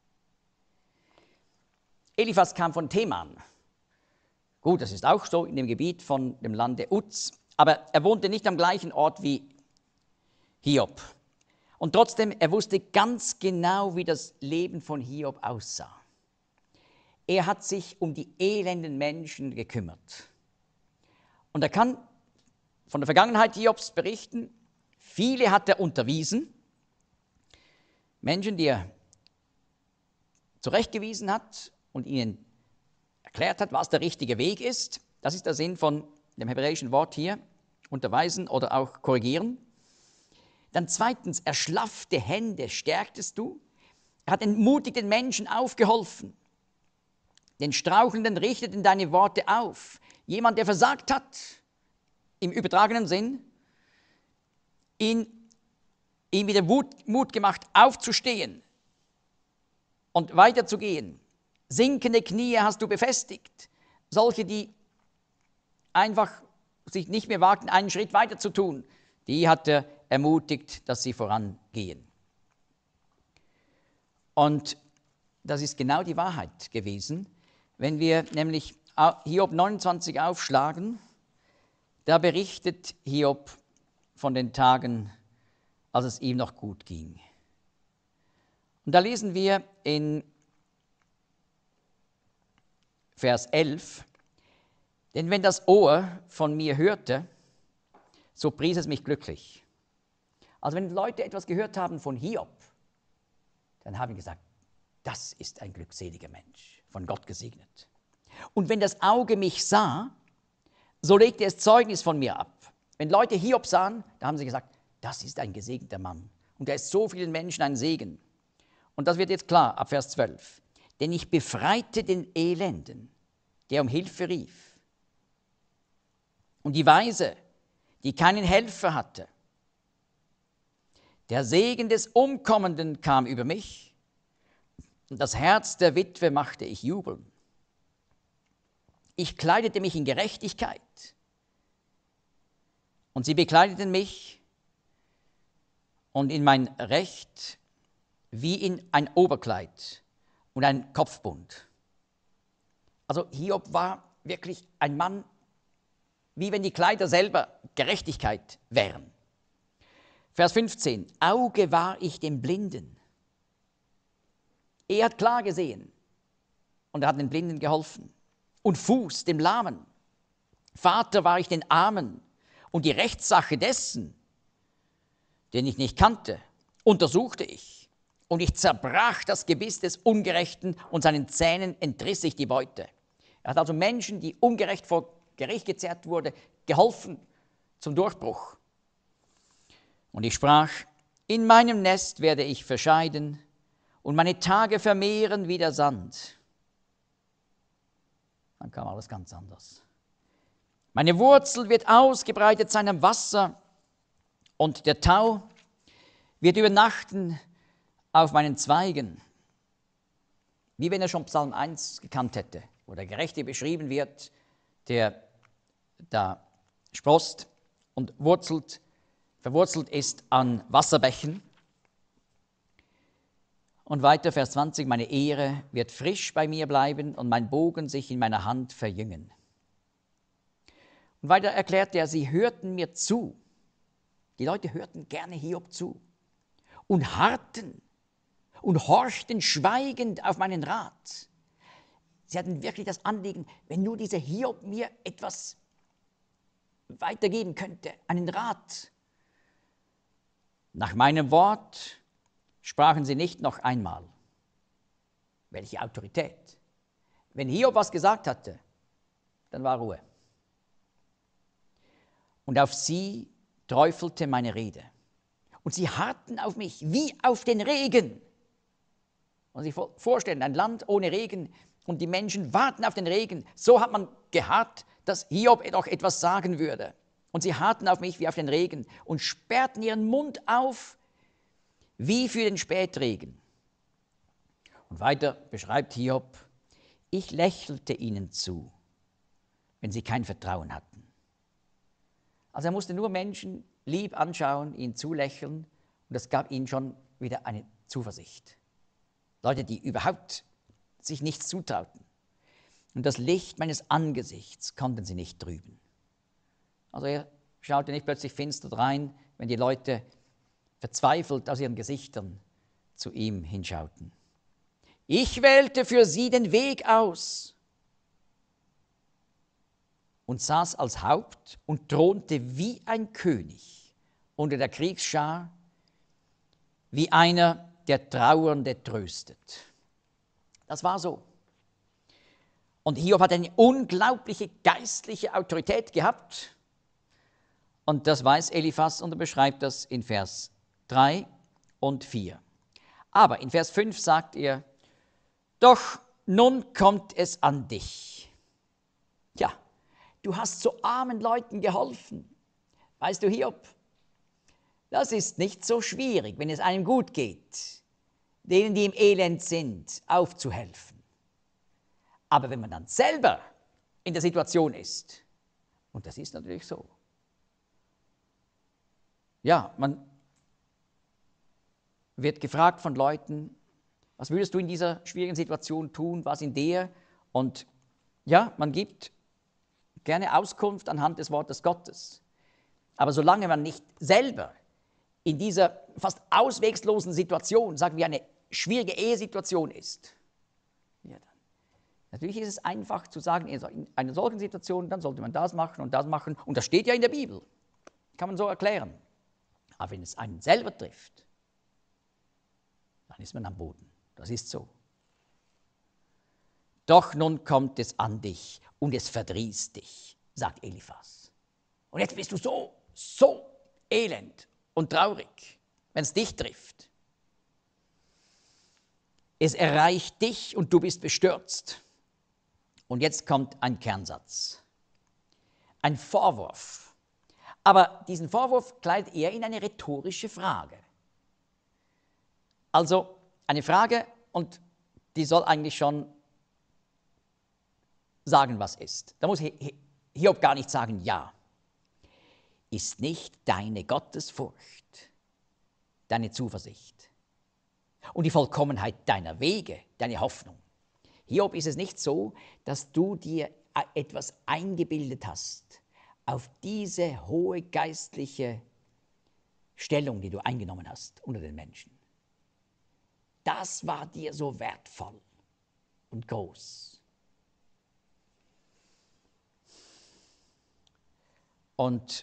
Eliphas kam von Teman. Gut, das ist auch so in dem Gebiet von dem Lande Uz, aber er wohnte nicht am gleichen Ort wie Hiob. Und trotzdem, er wusste ganz genau, wie das Leben von Hiob aussah. Er hat sich um die elenden Menschen gekümmert. Und er kann von der Vergangenheit Hiobs berichten. Viele hat er unterwiesen. Menschen, die er zurechtgewiesen hat und ihnen erklärt hat, was der richtige Weg ist. Das ist der Sinn von dem hebräischen Wort hier, unterweisen oder auch korrigieren. Dann zweitens, erschlaffte Hände stärktest du. Er hat entmutigten Menschen aufgeholfen. Den Strauchelnden richteten deine Worte auf. Jemand, der versagt hat, im übertragenen Sinn, ihn, ihm wieder Mut, Mut gemacht, aufzustehen und weiterzugehen. Sinkende Knie hast du befestigt. Solche, die einfach sich nicht mehr wagten, einen Schritt weiter zu tun, die hat er ermutigt, dass sie vorangehen. Und das ist genau die Wahrheit gewesen. Wenn wir nämlich Hiob neunundzwanzig aufschlagen, da berichtet Hiob von den Tagen, als es ihm noch gut ging. Und da lesen wir in Vers elf, denn wenn das Ohr von mir hörte, so pries es mich glücklich. Also wenn Leute etwas gehört haben von Hiob, dann haben sie gesagt, das ist ein glückseliger Mensch, von Gott gesegnet. Und wenn das Auge mich sah, so legte es Zeugnis von mir ab. Wenn Leute Hiob sahen, da haben sie gesagt, das ist ein gesegneter Mann. Und er ist so vielen Menschen ein Segen. Und das wird jetzt klar, ab Vers zwölf. Denn ich befreite den Elenden, der um Hilfe rief. Und die Weise, die keinen Helfer hatte. Der Segen des Umkommenden kam über mich, und das Herz der Witwe machte ich jubeln. Ich kleidete mich in Gerechtigkeit, und sie bekleideten mich und in mein Recht wie in ein Oberkleid und ein Kopfbund. Also Hiob war wirklich ein Mann, wie wenn die Kleider selber Gerechtigkeit wären. Vers fünfzehn, Auge war ich dem Blinden. Er hat klar gesehen und er hat den Blinden geholfen. Und Fuß dem Lahmen. Vater war ich den Armen, und die Rechtssache dessen, den ich nicht kannte, untersuchte ich. Und ich zerbrach das Gebiss des Ungerechten, und seinen Zähnen entriss ich die Beute. Er hat also Menschen, die ungerecht vor Gericht gezerrt wurden, geholfen zum Durchbruch. Und ich sprach, in meinem Nest werde ich verscheiden und meine Tage vermehren wie der Sand. Dann kam alles ganz anders. Meine Wurzel wird ausgebreitet sein am Wasser, und der Tau wird übernachten auf meinen Zweigen. Wie wenn er schon Psalm eins gekannt hätte, wo der Gerechte beschrieben wird, der da sproßt und wurzelt, verwurzelt ist an Wasserbächen. Und weiter, Vers zwanzig, meine Ehre wird frisch bei mir bleiben und mein Bogen sich in meiner Hand verjüngen. Und weiter erklärt er, sie hörten mir zu. Die Leute hörten gerne Hiob zu und harrten und horchten schweigend auf meinen Rat. Sie hatten wirklich das Anliegen, wenn nur dieser Hiob mir etwas weitergeben könnte, einen Rat. Nach meinem Wort sprachen sie nicht noch einmal. Welche Autorität! Wenn Hiob was gesagt hatte, dann war Ruhe. Und auf sie träufelte meine Rede. Und sie harrten auf mich wie auf den Regen. Man sich vorstellen, ein Land ohne Regen und die Menschen warten auf den Regen. So hat man geharrt, dass Hiob doch etwas sagen würde. Und sie harrten auf mich wie auf den Regen und sperrten ihren Mund auf wie für den Spätregen. Und weiter beschreibt Hiob, ich lächelte ihnen zu, wenn sie kein Vertrauen hatten. Also er musste nur Menschen lieb anschauen, ihnen zulächeln, und das gab ihnen schon wieder eine Zuversicht. Leute, die überhaupt sich nichts zutrauten. Und das Licht meines Angesichts konnten sie nicht trüben. Also er schaute nicht plötzlich finster drein, wenn die Leute verzweifelt aus ihren Gesichtern zu ihm hinschauten. Ich wählte für sie den Weg aus und saß als Haupt und thronte wie ein König unter der Kriegsschar, wie einer, der Trauernde tröstet. Das war so. Und Hiob hat eine unglaubliche geistliche Autorität gehabt. Und das weiß Eliphas und er beschreibt das in Vers drei und vier. Aber in Vers fünf sagt er, doch nun kommt es an dich. Ja, du hast so armen Leuten geholfen. Weißt du, Hiob, das ist nicht so schwierig, wenn es einem gut geht, denen, die im Elend sind, aufzuhelfen. Aber wenn man dann selber in der Situation ist, und das ist natürlich so, ja, man wird gefragt von Leuten, was würdest du in dieser schwierigen Situation tun, was in der? Und ja, man gibt gerne Auskunft anhand des Wortes Gottes. Aber solange man nicht selber in dieser fast auswegslosen Situation, sagen wir eine schwierige Ehesituation ist, ja, dann. Natürlich ist es einfach zu sagen, in einer solchen Situation, dann sollte man das machen und das machen. Und das steht ja in der Bibel. Kann man so erklären. Aber wenn es einen selber trifft, dann ist man am Boden. Das ist so. Doch nun kommt es an dich und es verdrießt dich, sagt Eliphas. Und jetzt bist du so, so elend und traurig, wenn es dich trifft. Es erreicht dich und du bist bestürzt. Und jetzt kommt ein Kernsatz, ein Vorwurf. Aber diesen Vorwurf kleidet er in eine rhetorische Frage. Also eine Frage, und die soll eigentlich schon sagen, was ist. Da muss Hiob gar nicht sagen, ja. Ist nicht deine Gottesfurcht deine Zuversicht und die Vollkommenheit deiner Wege deine Hoffnung? Hiob, ist es nicht so, dass du dir etwas eingebildet hast auf diese hohe geistliche Stellung, die du eingenommen hast unter den Menschen? Das war dir so wertvoll und groß. Und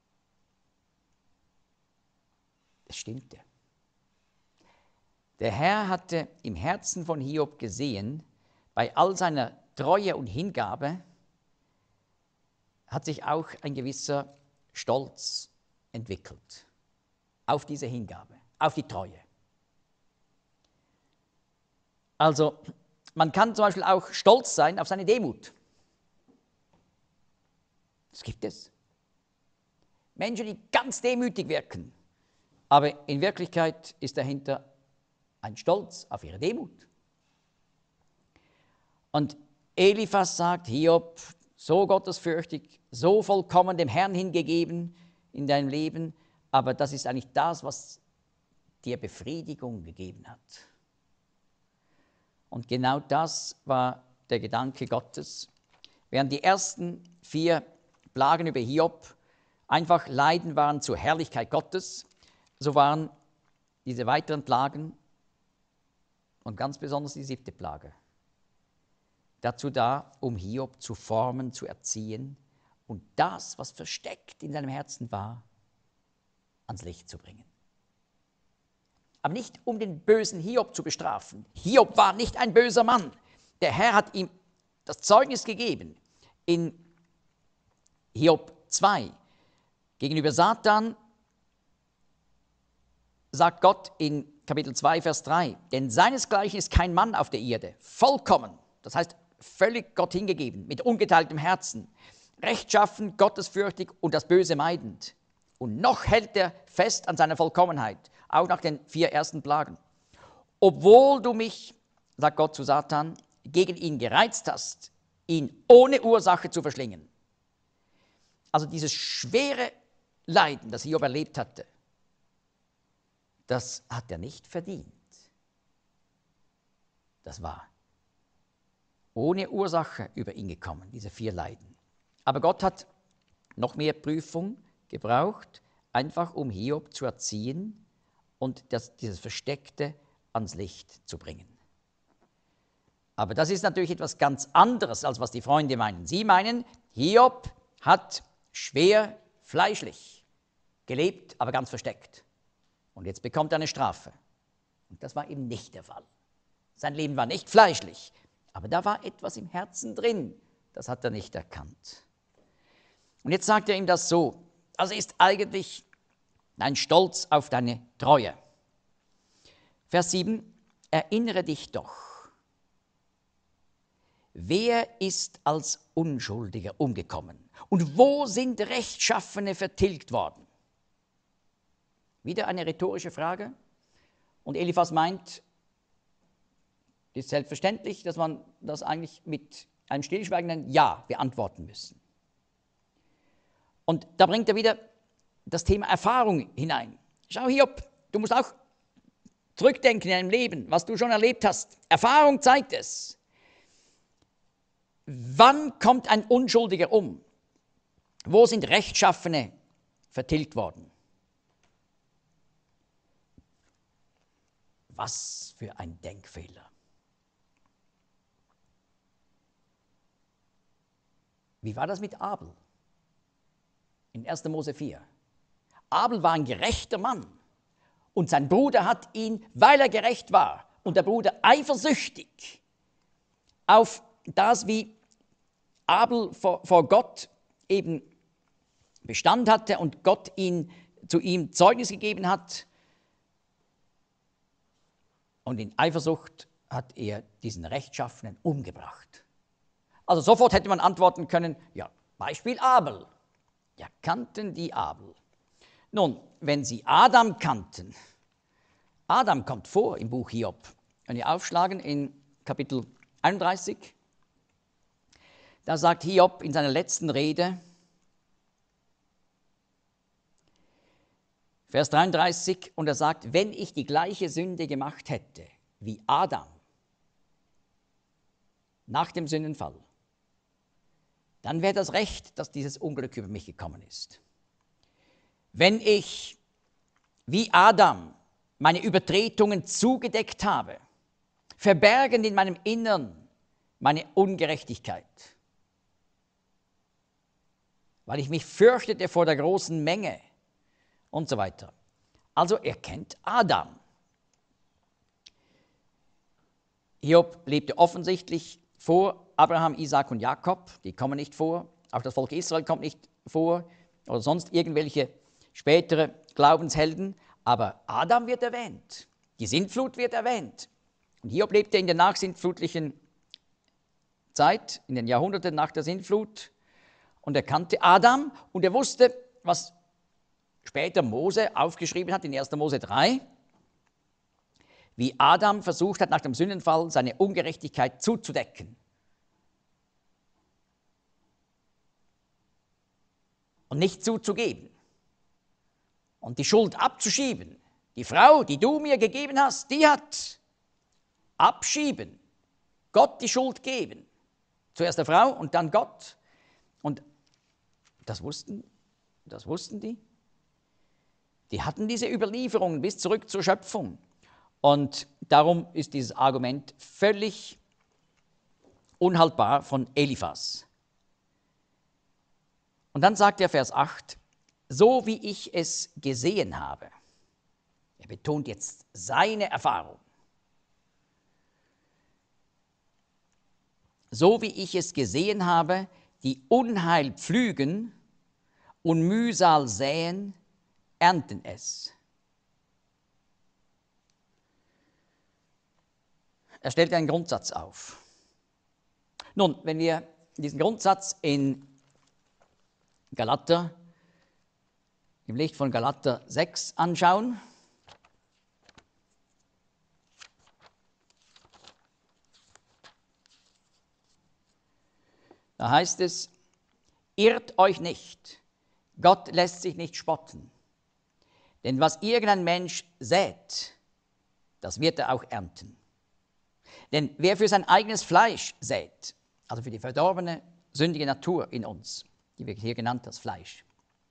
es stimmte. Der Herr hatte im Herzen von Hiob gesehen, bei all seiner Treue und Hingabe hat sich auch ein gewisser Stolz entwickelt auf diese Hingabe, auf die Treue. Also man kann zum Beispiel auch stolz sein auf seine Demut. Das gibt es. Menschen, die ganz demütig wirken, aber in Wirklichkeit ist dahinter ein Stolz auf ihre Demut. Und Eliphas sagt, Hiob, so gottesfürchtig, so vollkommen dem Herrn hingegeben in deinem Leben, aber das ist eigentlich das, was dir Befriedigung gegeben hat. Und genau das war der Gedanke Gottes. Während die ersten vier Plagen über Hiob einfach Leiden waren zur Herrlichkeit Gottes, so waren diese weiteren Plagen und ganz besonders die siebte Plage dazu da, um Hiob zu formen, zu erziehen und das, was versteckt in seinem Herzen war, ans Licht zu bringen. Aber nicht um den bösen Hiob zu bestrafen. Hiob war nicht ein böser Mann. Der Herr hat ihm das Zeugnis gegeben in Hiob zwei. Gegenüber Satan sagt Gott in Kapitel zwei, Vers drei, denn seinesgleichen ist kein Mann auf der Erde, vollkommen, das heißt völlig Gott hingegeben, mit ungeteiltem Herzen, rechtschaffen, gottesfürchtig und das Böse meidend. Und noch hält er fest an seiner Vollkommenheit, auch nach den vier ersten Plagen. Obwohl du mich, sagt Gott zu Satan, gegen ihn gereizt hast, ihn ohne Ursache zu verschlingen. Also dieses schwere Leiden, das Hiob erlebt hatte, das hat er nicht verdient. Das war ohne Ursache über ihn gekommen, diese vier Leiden. Aber Gott hat noch mehr Prüfung gebraucht, einfach um Hiob zu erziehen und das, dieses Versteckte ans Licht zu bringen. Aber das ist natürlich etwas ganz anderes, als was die Freunde meinen. Sie meinen, Hiob hat schwer fleischlich gelebt, aber ganz versteckt. Und jetzt bekommt er eine Strafe. Und das war eben nicht der Fall. Sein Leben war nicht fleischlich, aber da war etwas im Herzen drin, das hat er nicht erkannt. Und jetzt sagt er ihm das so, also ist eigentlich ein Stolz auf deine Treue. Vers sieben, erinnere dich doch, wer ist als Unschuldiger umgekommen und wo sind Rechtschaffene vertilgt worden? Wieder eine rhetorische Frage. Und Eliphas meint, es ist selbstverständlich, dass man das eigentlich mit einem stillschweigenden Ja beantworten müssen. Und da bringt er wieder das Thema Erfahrung hinein. Schau Hiob, du musst auch zurückdenken in deinem Leben, was du schon erlebt hast. Erfahrung zeigt es. Wann kommt ein Unschuldiger um? Wo sind Rechtschaffene vertilgt worden? Was für ein Denkfehler. Wie war das mit Abel? In erster Mose vier. Abel war ein gerechter Mann und sein Bruder hat ihn, weil er gerecht war und der Bruder eifersüchtig auf das, wie Abel vor, vor Gott eben Bestand hatte und Gott ihn, zu ihm Zeugnis gegeben hat. Und in Eifersucht hat er diesen Rechtschaffenen umgebracht. Also sofort hätte man antworten können, ja, Beispiel Abel. Ja, kannten die Abel? Nun, wenn sie Adam kannten, Adam kommt vor im Buch Hiob. Wenn wir aufschlagen in Kapitel einunddreißig, da sagt Hiob in seiner letzten Rede, Vers dreiunddreißig, und er sagt, wenn ich die gleiche Sünde gemacht hätte wie Adam nach dem Sündenfall, dann wäre das recht, dass dieses Unglück über mich gekommen ist. Wenn ich wie Adam meine Übertretungen zugedeckt habe, verbergend in meinem Innern meine Ungerechtigkeit, weil ich mich fürchtete vor der großen Menge und so weiter. Also er kennt Adam. Hiob lebte offensichtlich vor Abraham, Isaak und Jakob, die kommen nicht vor. Auch das Volk Israel kommt nicht vor oder sonst irgendwelche spätere Glaubenshelden. Aber Adam wird erwähnt, die Sintflut wird erwähnt. Und Hiob lebte in der nachsintflutlichen Zeit, in den Jahrhunderten nach der Sintflut. Und er kannte Adam und er wusste, was später Mose aufgeschrieben hat in erster Mose drei, wie Adam versucht hat, nach dem Sündenfall seine Ungerechtigkeit zuzudecken. Und nicht zuzugeben. Und die Schuld abzuschieben. Die Frau, die du mir gegeben hast, die hat abschieben. Gott die Schuld geben. Zuerst der Frau und dann Gott. Und das wussten, das wussten die. Die hatten diese Überlieferungen bis zurück zur Schöpfung. Und darum ist dieses Argument völlig unhaltbar von Eliphas. Und dann sagt er Vers acht, so wie ich es gesehen habe. Er betont jetzt seine Erfahrung. So wie ich es gesehen habe, die Unheil pflügen und Mühsal säen, ernten es. Er stellt einen Grundsatz auf. Nun, wenn wir diesen Grundsatz in Galater, im Licht von Galater sechs anschauen, da heißt es, irrt euch nicht, Gott lässt sich nicht spotten. Denn was irgendein Mensch sät, das wird er auch ernten. Denn wer für sein eigenes Fleisch sät, also für die verdorbene, sündige Natur in uns, die wir hier genannt das Fleisch,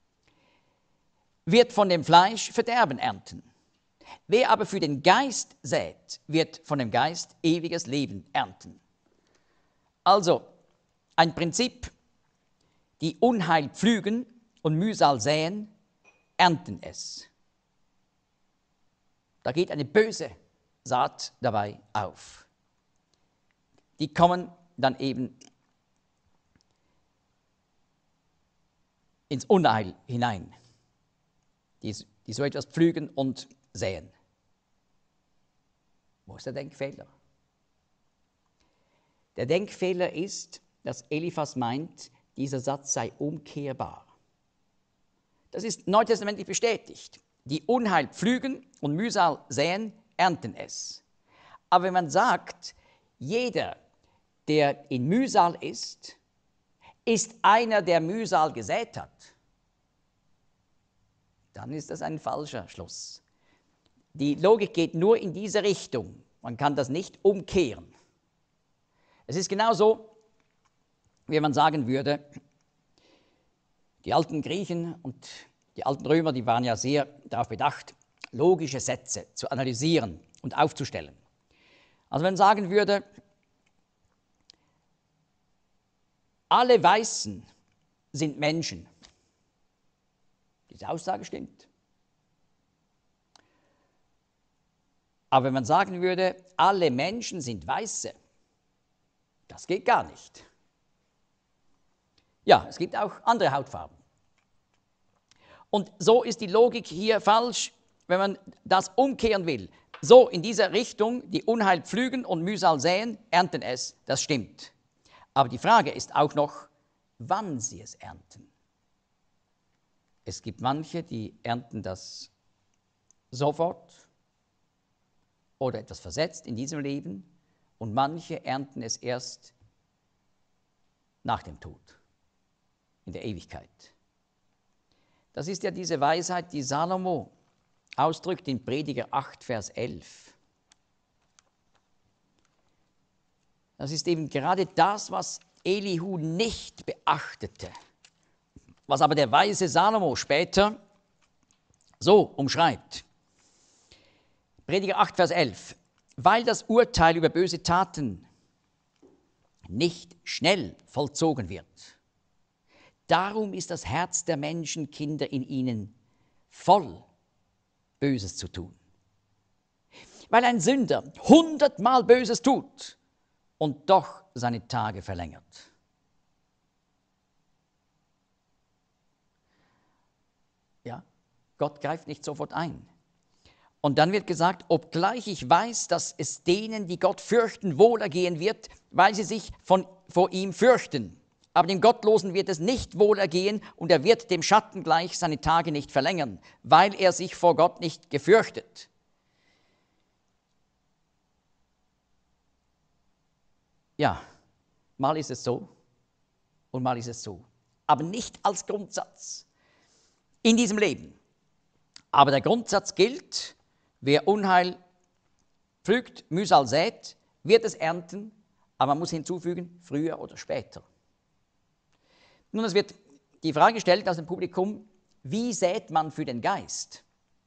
wird von dem Fleisch Verderben ernten. Wer aber für den Geist sät, wird von dem Geist ewiges Leben ernten. Also ein Prinzip, die Unheil pflügen und Mühsal säen, ernten es. Da geht eine böse Saat dabei auf. Die kommen dann eben ins Unheil hinein, die, die so etwas pflügen und säen. Wo ist der Denkfehler? Der Denkfehler ist, dass Eliphas meint, dieser Satz sei umkehrbar. Das ist neutestamentlich bestätigt. Die Unheil pflügen und Mühsal säen, ernten es. Aber wenn man sagt, jeder, der in Mühsal ist, ist einer, der Mühsal gesät hat, dann ist das ein falscher Schluss. Die Logik geht nur in diese Richtung. Man kann das nicht umkehren. Es ist genauso, wie man sagen würde, die alten Griechen und die alten Römer, die waren ja sehr darauf bedacht, logische Sätze zu analysieren und aufzustellen. Also wenn man sagen würde, alle Weißen sind Menschen. Diese Aussage stimmt. Aber wenn man sagen würde, alle Menschen sind Weiße, das geht gar nicht. Ja, es gibt auch andere Hautfarben. Und so ist die Logik hier falsch, wenn man das umkehren will. So in dieser Richtung, die Unheil pflügen und Mühsal säen, ernten es, das stimmt. Aber die Frage ist auch noch, wann sie es ernten. Es gibt manche, die ernten das sofort oder etwas versetzt in diesem Leben und manche ernten es erst nach dem Tod, in der Ewigkeit. Das ist ja diese Weisheit, die Salomo ausdrückt in Prediger acht, Vers elf. Das ist eben gerade das, was Elihu nicht beachtete, was aber der weise Salomo später so umschreibt. Prediger acht, Vers elf. Weil das Urteil über böse Taten nicht schnell vollzogen wird, Darum ist das Herz der Menschenkinder in ihnen voll, Böses zu tun. Weil ein Sünder hundertmal Böses tut und doch seine Tage verlängert. Ja, Gott greift nicht sofort ein. Und dann wird gesagt, obgleich ich weiß, dass es denen, die Gott fürchten, wohlergehen wird, weil sie sich von, vor ihm fürchten. Aber dem Gottlosen wird es nicht wohlergehen und er wird dem Schatten gleich seine Tage nicht verlängern, weil er sich vor Gott nicht gefürchtet. Ja, mal ist es so und mal ist es so. Aber nicht als Grundsatz in diesem Leben. Aber der Grundsatz gilt, wer Unheil pflügt, Mühsal sät, wird es ernten, aber man muss hinzufügen, früher oder später. Nun, es wird die Frage gestellt aus dem Publikum, wie sät man für den Geist?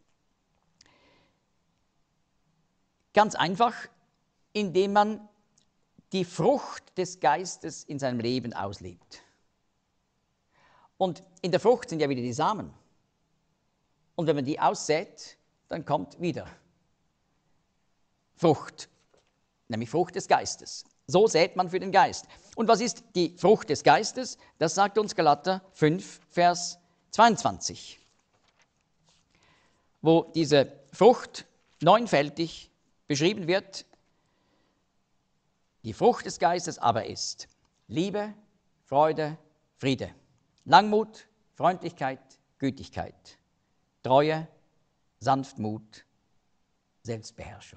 Ganz einfach, indem man die Frucht des Geistes in seinem Leben auslebt. Und in der Frucht sind ja wieder die Samen. Und wenn man die aussät, dann kommt wieder Frucht, nämlich Frucht des Geistes. So sät man für den Geist. Und was ist die Frucht des Geistes? Das sagt uns Galater fünf, Vers zweiundzwanzig, wo diese Frucht neunfältig beschrieben wird. Die Frucht des Geistes aber ist Liebe, Freude, Friede, Langmut, Freundlichkeit, Gütigkeit, Treue, Sanftmut, Selbstbeherrschung.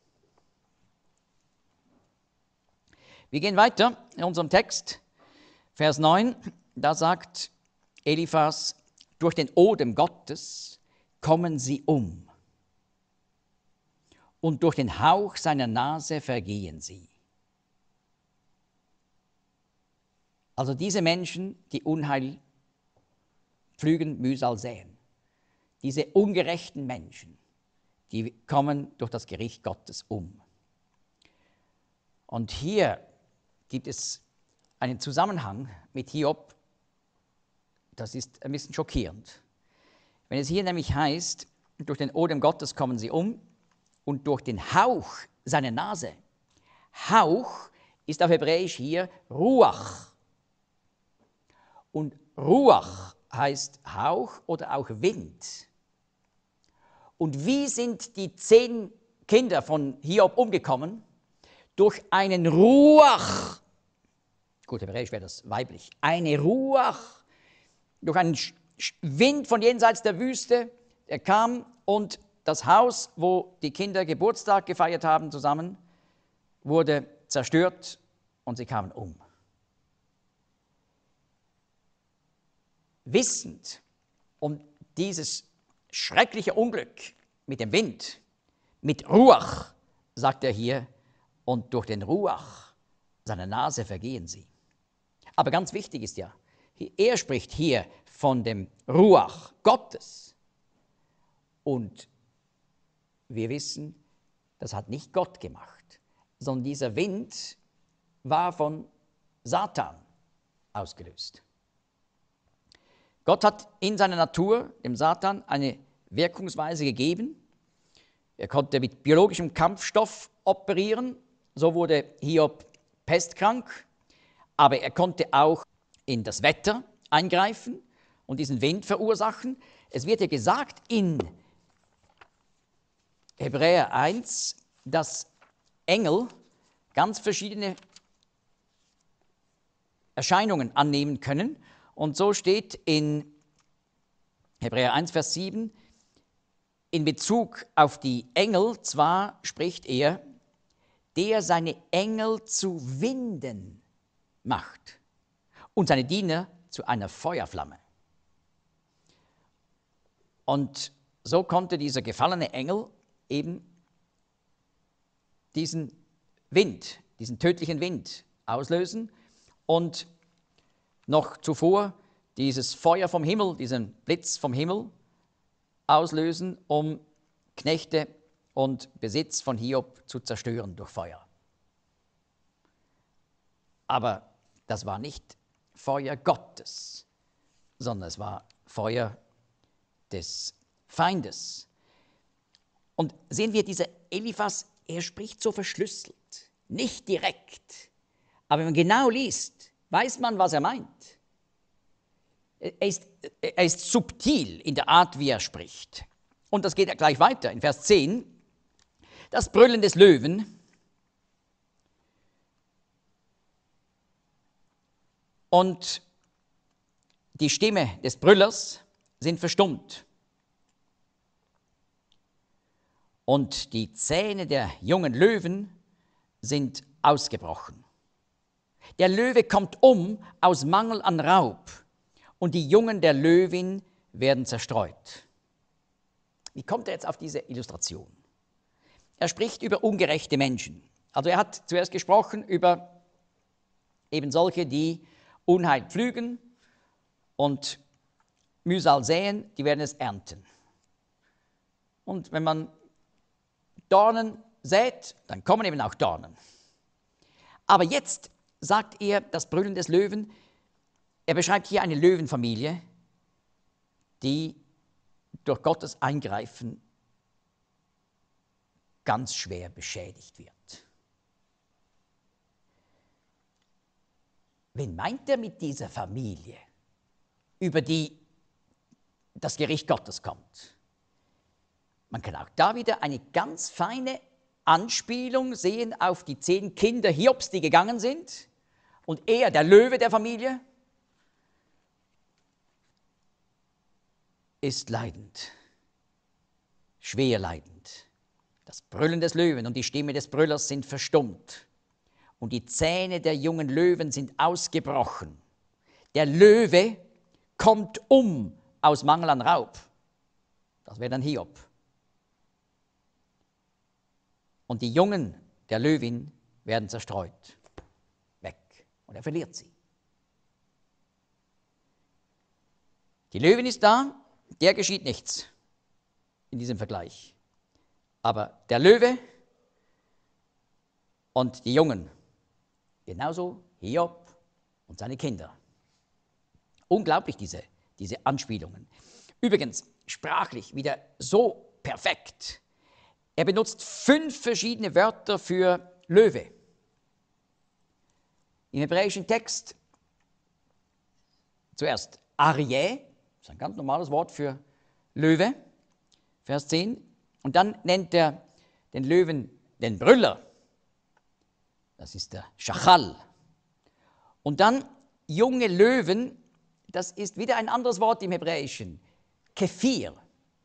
Wir gehen weiter in unserem Text, Vers neun, da sagt Eliphas, durch den Odem Gottes kommen sie um und durch den Hauch seiner Nase vergehen sie. Also diese Menschen, die Unheil pflügen, Mühsal säen, diese ungerechten Menschen, die kommen durch das Gericht Gottes um. Und hier gibt es einen Zusammenhang mit Hiob, das ist ein bisschen schockierend. Wenn es hier nämlich heißt, durch den Odem Gottes kommen sie um und durch den Hauch seiner Nase. Hauch ist auf Hebräisch hier Ruach. Und Ruach heißt Hauch oder auch Wind. Und wie sind die zehn Kinder von Hiob umgekommen? Durch einen Ruach. Gut, hebräisch wäre das weiblich. Eine Ruach. Durch einen Wind von jenseits der Wüste. Er kam und das Haus, wo die Kinder Geburtstag gefeiert haben zusammen, wurde zerstört und sie kamen um. Wissend um dieses schreckliche Unglück mit dem Wind, mit Ruach, sagt er hier, und durch den Ruach seiner Nase vergehen sie. Aber ganz wichtig ist ja, er spricht hier von dem Ruach Gottes. Und wir wissen, das hat nicht Gott gemacht, sondern dieser Wind war von Satan ausgelöst. Gott hat in seiner Natur dem Satan eine Wirkungsweise gegeben. Er konnte mit biologischem Kampfstoff operieren. So wurde Hiob pestkrank. Aber er konnte auch in das Wetter eingreifen und diesen Wind verursachen. Es wird ja gesagt in Hebräer eins, dass Engel ganz verschiedene Erscheinungen annehmen können. Und so steht in Hebräer eins, Vers sieben, in Bezug auf die Engel, zwar spricht er, der seine Engel zu Winden macht und seine Diener zu einer Feuerflamme. Und so konnte dieser gefallene Engel eben diesen Wind, diesen tödlichen Wind auslösen und noch zuvor dieses Feuer vom Himmel, diesen Blitz vom Himmel auslösen, um Knechte und Besitz von Hiob zu zerstören durch Feuer. Aber das war nicht Feuer Gottes, sondern es war Feuer des Feindes. Und sehen wir, dieser Eliphas, er spricht so verschlüsselt, nicht direkt. Aber wenn man genau liest, weiß man, was er meint. Er ist, er ist subtil in der Art, wie er spricht. Und das geht gleich weiter in Vers zehn. Das Brüllen des Löwen und die Stimme des Brüllers sind verstummt. Und die Zähne der jungen Löwen sind ausgebrochen. Der Löwe kommt um aus Mangel an Raub und die Jungen der Löwin werden zerstreut. Wie kommt er jetzt auf diese Illustration? Er spricht über ungerechte Menschen. Also er hat zuerst gesprochen über eben solche, die Unheil pflügen und Mühsal säen, die werden es ernten. Und wenn man Dornen sät, dann kommen eben auch Dornen. Aber jetzt sagt er, das Brüllen des Löwen, er beschreibt hier eine Löwenfamilie, die durch Gottes Eingreifen ganz schwer beschädigt wird. Wen meint er mit dieser Familie, über die das Gericht Gottes kommt? Man kann auch da wieder eine ganz feine Anspielung sehen auf die zehn Kinder Hiobs, die gegangen sind, und er, der Löwe der Familie, ist leidend, schwer leidend. Das Brüllen des Löwen und die Stimme des Brüllers sind verstummt und die Zähne der jungen Löwen sind ausgebrochen. Der Löwe kommt um aus Mangel an Raub. Das wäre dann Hiob. Und die Jungen der Löwin werden zerstreut, weg, und er verliert sie. Die Löwin ist da, der geschieht nichts in diesem Vergleich. Aber der Löwe und die Jungen, genauso Hiob und seine Kinder. Unglaublich, diese, diese Anspielungen. Übrigens, sprachlich wieder so perfekt. Er benutzt fünf verschiedene Wörter für Löwe. Im hebräischen Text zuerst Aryeh, das ist ein ganz normales Wort für Löwe, Vers zehn. Und dann nennt er den Löwen den Brüller, das ist der Schachal. Und dann junge Löwen, das ist wieder ein anderes Wort im Hebräischen, Kephir.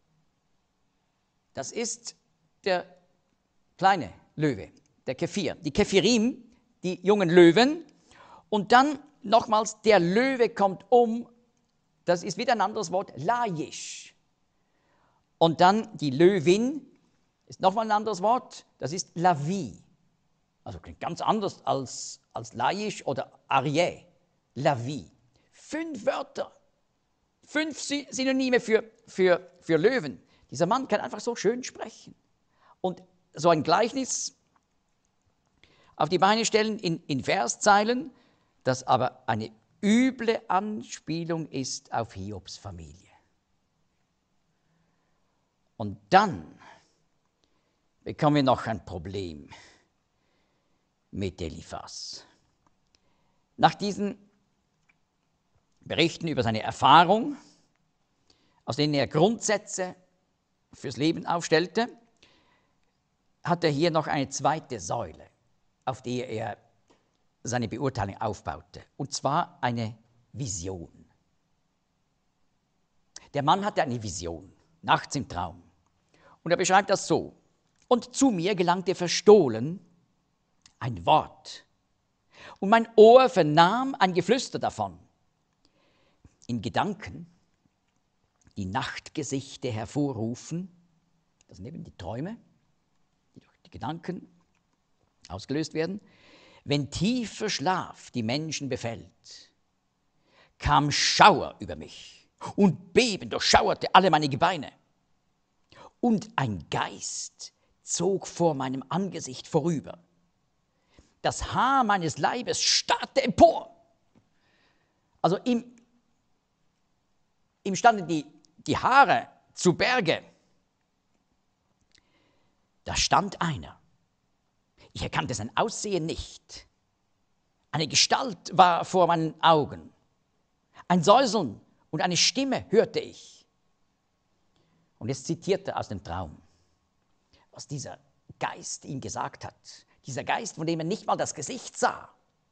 Das ist der kleine Löwe, der Kephir. Die Kephirim, die jungen Löwen. Und dann nochmals, der Löwe kommt um, das ist wieder ein anderes Wort, Lajish. Und dann die Löwin, ist nochmal ein anderes Wort, das ist Lavi. Also klingt ganz anders als, als Lajish oder Aryeh. Lavi. Fünf Wörter, fünf Synonyme für, für, für Löwen. Dieser Mann kann einfach so schön sprechen. Und so ein Gleichnis auf die Beine stellen in, in Verszeilen, das aber eine üble Anspielung ist auf Hiobs Familie. Und dann bekommen wir noch ein Problem mit Eliphas. Nach diesen Berichten über seine Erfahrung, aus denen er Grundsätze fürs Leben aufstellte, hat er hier noch eine zweite Säule, auf der er seine Beurteilung aufbaute, und zwar eine Vision. Der Mann hatte eine Vision, nachts im Traum, und er beschreibt das so: Und zu mir gelangte verstohlen ein Wort, und mein Ohr vernahm ein Geflüster davon. In Gedanken, die Nachtgesichte hervorrufen, das sind eben die Träume, die durch die Gedanken ausgelöst werden. Wenn tiefer Schlaf die Menschen befällt, kam Schauer über mich und Beben durchschauerte alle meine Gebeine. Und ein Geist zog vor meinem Angesicht vorüber. Das Haar meines Leibes starrte empor. Also im, ihm standen die, die Haare zu Berge. Da stand einer. Ich erkannte sein Aussehen nicht. Eine Gestalt war vor meinen Augen. Ein Säuseln und eine Stimme hörte ich. Und jetzt zitierte er aus dem Traum, was dieser Geist ihm gesagt hat. Dieser Geist, von dem er nicht mal das Gesicht sah.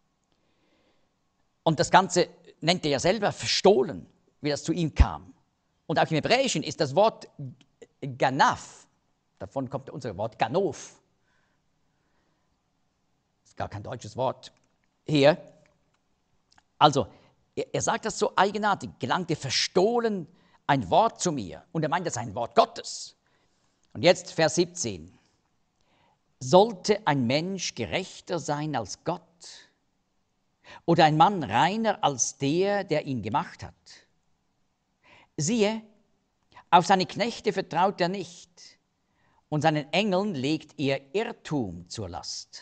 Und das Ganze nennt er ja selber verstohlen, wie das zu ihm kam. Und auch im Hebräischen ist das Wort Ganaf, davon kommt unser Wort Ganov. Das ist gar kein deutsches Wort hier. Also, er, er sagt das so eigenartig, gelangte verstohlen ein Wort zu mir. Und er meint, das ist ein Wort Gottes. Und jetzt Vers siebzehn. Sollte ein Mensch gerechter sein als Gott? Oder ein Mann reiner als der, der ihn gemacht hat? Siehe, auf seine Knechte vertraut er nicht, und seinen Engeln legt er Irrtum zur Last.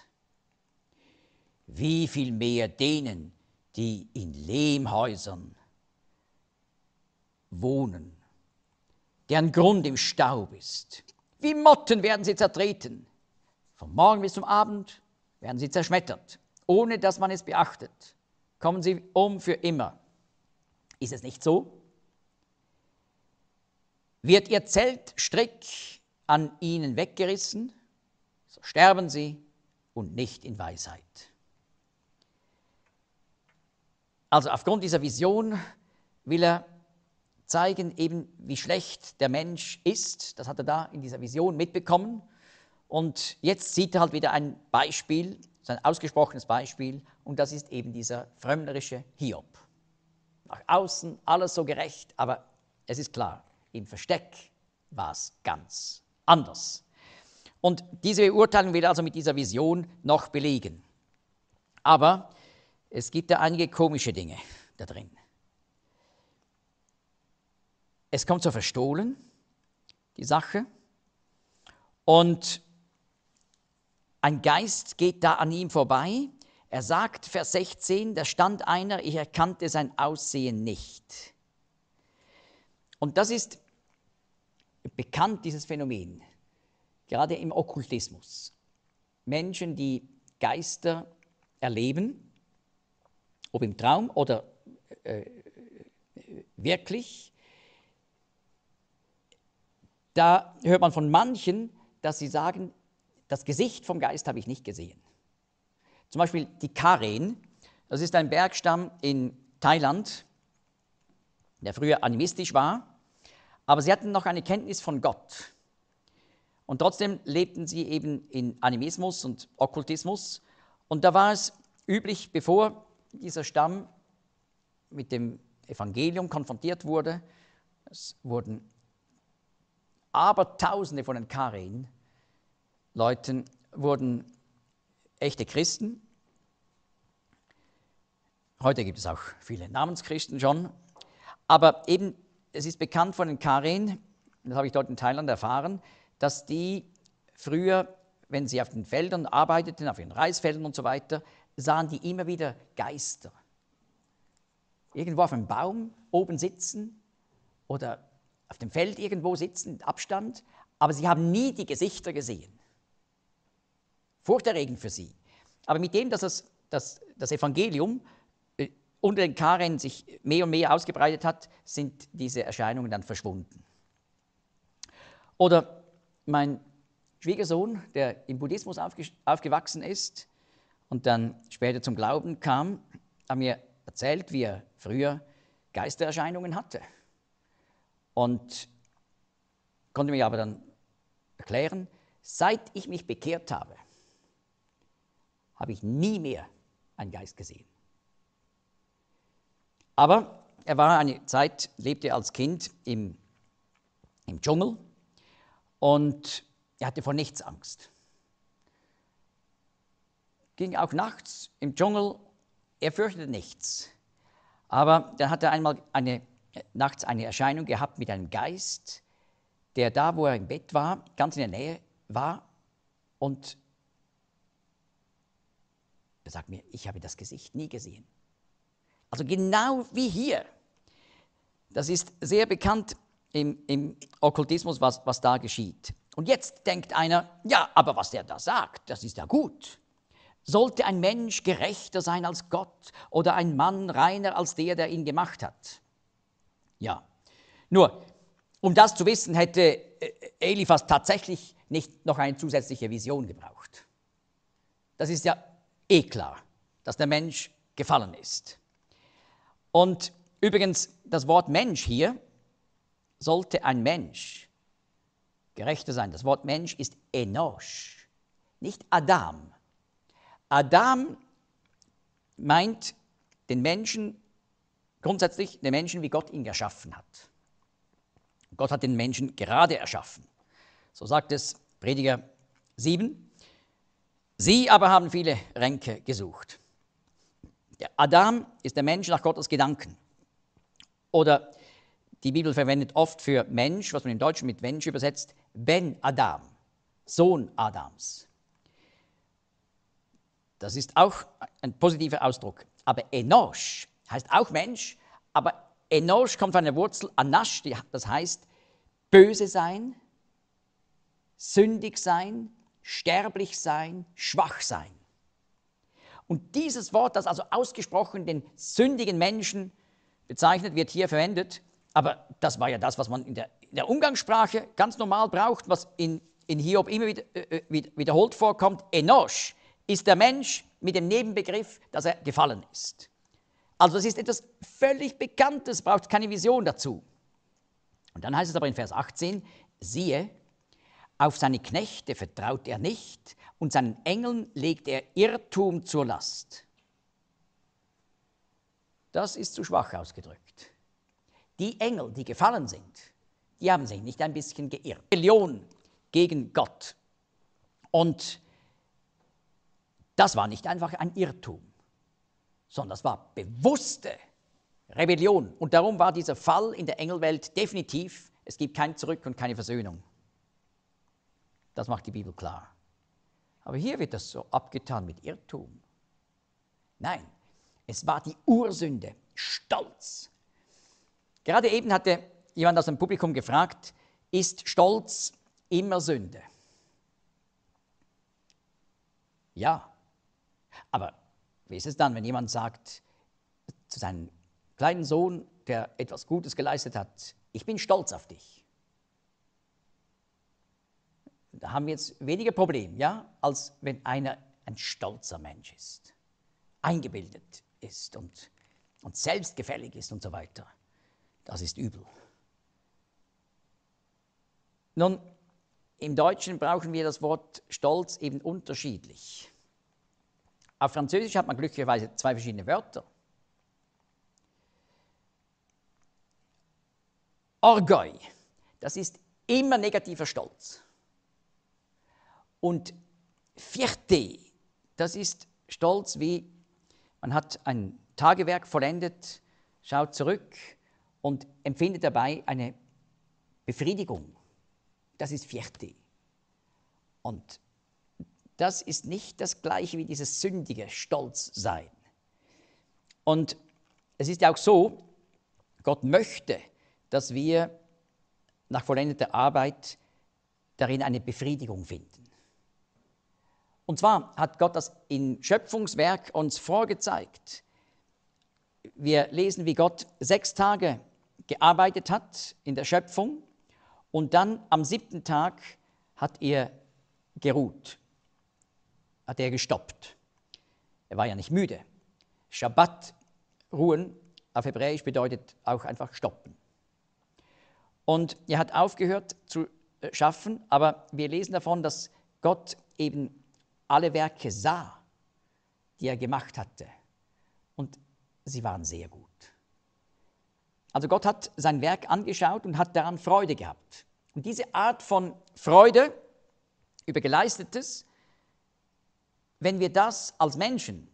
Wie viel mehr denen, die in Lehmhäusern wohnen, deren Grund im Staub ist. Wie Motten werden sie zertreten. Vom Morgen bis zum Abend werden sie zerschmettert, ohne dass man es beachtet. Kommen sie um für immer. Ist es nicht so? Wird ihr Zeltstrick an ihnen weggerissen, so sterben sie und nicht in Weisheit. Also aufgrund dieser Vision will er zeigen, eben wie schlecht der Mensch ist. Das hat er da in dieser Vision mitbekommen. Und jetzt sieht er halt wieder ein Beispiel, ein ausgesprochenes Beispiel, und das ist eben dieser frömmlerische Hiob. Nach außen alles so gerecht, aber es ist klar, im Versteck war es ganz anders. Und diese Beurteilung will er also mit dieser Vision noch belegen. Aber es gibt da einige komische Dinge da drin. Es kommt so verstohlen, die Sache, und ein Geist geht da an ihm vorbei. Er sagt, Vers sechzehn, da stand einer, ich erkannte sein Aussehen nicht. Und das ist bekannt, dieses Phänomen, gerade im Okkultismus. Menschen, die Geister erleben, ob im Traum oder äh, wirklich, da hört man von manchen, dass sie sagen, das Gesicht vom Geist habe ich nicht gesehen. Zum Beispiel die Karen, das ist ein Bergstamm in Thailand, der früher animistisch war, aber sie hatten noch eine Kenntnis von Gott. Und trotzdem lebten sie eben in Animismus und Okkultismus. Und da war es üblich, bevor dieser Stamm mit dem Evangelium konfrontiert wurde, es wurden Abertausende von den Karen-Leuten wurden echte Christen. Heute gibt es auch viele Namenschristen schon. Aber eben, es ist bekannt von den Karen, das habe ich dort in Thailand erfahren, dass die früher, wenn sie auf den Feldern arbeiteten, auf ihren Reisfeldern und so weiter, sahen die immer wieder Geister. Irgendwo auf einem Baum oben sitzen oder auf dem Feld irgendwo sitzen, mit Abstand, aber sie haben nie die Gesichter gesehen. Furchterregend für sie. Aber mit dem, dass das, dass das Evangelium äh, unter den Karen sich mehr und mehr ausgebreitet hat, sind diese Erscheinungen dann verschwunden. Oder mein Schwiegersohn, der im Buddhismus aufge- aufgewachsen ist und dann später zum Glauben kam, hat mir erzählt, wie er früher Geistererscheinungen hatte. Und konnte mir aber dann erklären, seit ich mich bekehrt habe, habe ich nie mehr einen Geist gesehen. Aber er war eine Zeit, lebte als Kind im, im Dschungel und er hatte vor nichts Angst. Ging auch nachts im Dschungel, er fürchtete nichts. Aber dann hat er einmal eine nachts eine Erscheinung gehabt mit einem Geist, der da, wo er im Bett war, ganz in der Nähe war. Und er sagt mir, ich habe das Gesicht nie gesehen. Also genau wie hier. Das ist sehr bekannt im, im Okkultismus, was, was da geschieht. Und jetzt denkt einer, ja, aber was der da sagt, das ist ja gut. Sollte ein Mensch gerechter sein als Gott oder ein Mann reiner als der, der ihn gemacht hat? Ja, nur, um das zu wissen, hätte Eliphas tatsächlich nicht noch eine zusätzliche Vision gebraucht. Das ist ja eh klar, dass der Mensch gefallen ist. Und übrigens, das Wort Mensch hier, sollte ein Mensch gerechter sein. Das Wort Mensch ist Enosh, nicht Adam. Adam meint den Menschen, grundsätzlich den Menschen, wie Gott ihn geschaffen hat. Gott hat den Menschen gerade erschaffen. So sagt es Prediger sieben. Sie aber haben viele Ränke gesucht. Der Adam ist der Mensch nach Gottes Gedanken. Oder die Bibel verwendet oft für Mensch, was man im Deutschen mit Mensch übersetzt, Ben Adam, Sohn Adams. Das ist auch ein positiver Ausdruck. Aber Enosh heißt auch Mensch, aber Enosh kommt von der Wurzel Anash, das heißt böse sein, sündig sein, sterblich sein, schwach sein. Und dieses Wort, das also ausgesprochen den sündigen Menschen bezeichnet, wird hier verwendet. Aber das war ja das, was man in der, in der Umgangssprache ganz normal braucht, was in, in Hiob immer wieder, äh, wiederholt vorkommt. Enosh ist der Mensch mit dem Nebenbegriff, dass er gefallen ist. Also das ist etwas völlig Bekanntes, braucht keine Vision dazu. Und dann heißt es aber in Vers achtzehn, siehe, auf seine Knechte vertraut er nicht und seinen Engeln legt er Irrtum zur Last. Das ist zu schwach ausgedrückt. Die Engel, die gefallen sind, die haben sich nicht ein bisschen geirrt. Rebellion gegen Gott. Und das war nicht einfach ein Irrtum, sondern das war bewusste Rebellion. Und darum war dieser Fall in der Engelwelt definitiv, es gibt kein Zurück und keine Versöhnung. Das macht die Bibel klar. Aber hier wird das so abgetan mit Irrtum. Nein, es war die Ursünde, Stolz. Gerade eben hatte jemand aus dem Publikum gefragt, ist Stolz immer Sünde? Ja, aber wie ist es dann, wenn jemand sagt zu seinem kleinen Sohn, der etwas Gutes geleistet hat, ich bin stolz auf dich? Da haben wir jetzt weniger Probleme, ja, als wenn einer ein stolzer Mensch ist, eingebildet ist und, und selbstgefällig ist und so weiter. Das ist übel. Nun, im Deutschen brauchen wir das Wort Stolz eben unterschiedlich. Auf Französisch hat man glücklicherweise zwei verschiedene Wörter. Orgueil, das ist immer negativer Stolz. Und Fierté, das ist Stolz wie, man hat ein Tagewerk vollendet, schaut zurück und empfindet dabei eine Befriedigung. Das ist Fierté. Und das ist nicht das Gleiche wie dieses sündige Stolzsein. Und es ist ja auch so, Gott möchte, dass wir nach vollendeter Arbeit darin eine Befriedigung finden. Und zwar hat Gott das im Schöpfungswerk uns vorgezeigt. Wir lesen, wie Gott sechs Tage gearbeitet hat in der Schöpfung und dann am siebten Tag hat er geruht, hat er gestoppt. Er war ja nicht müde. Schabbat, ruhen, auf Hebräisch bedeutet auch einfach stoppen. Und er hat aufgehört zu schaffen, aber wir lesen davon, dass Gott eben alle Werke sah, die er gemacht hatte. Und sie waren sehr gut. Also Gott hat sein Werk angeschaut und hat daran Freude gehabt. Und diese Art von Freude über Geleistetes, wenn wir das als Menschen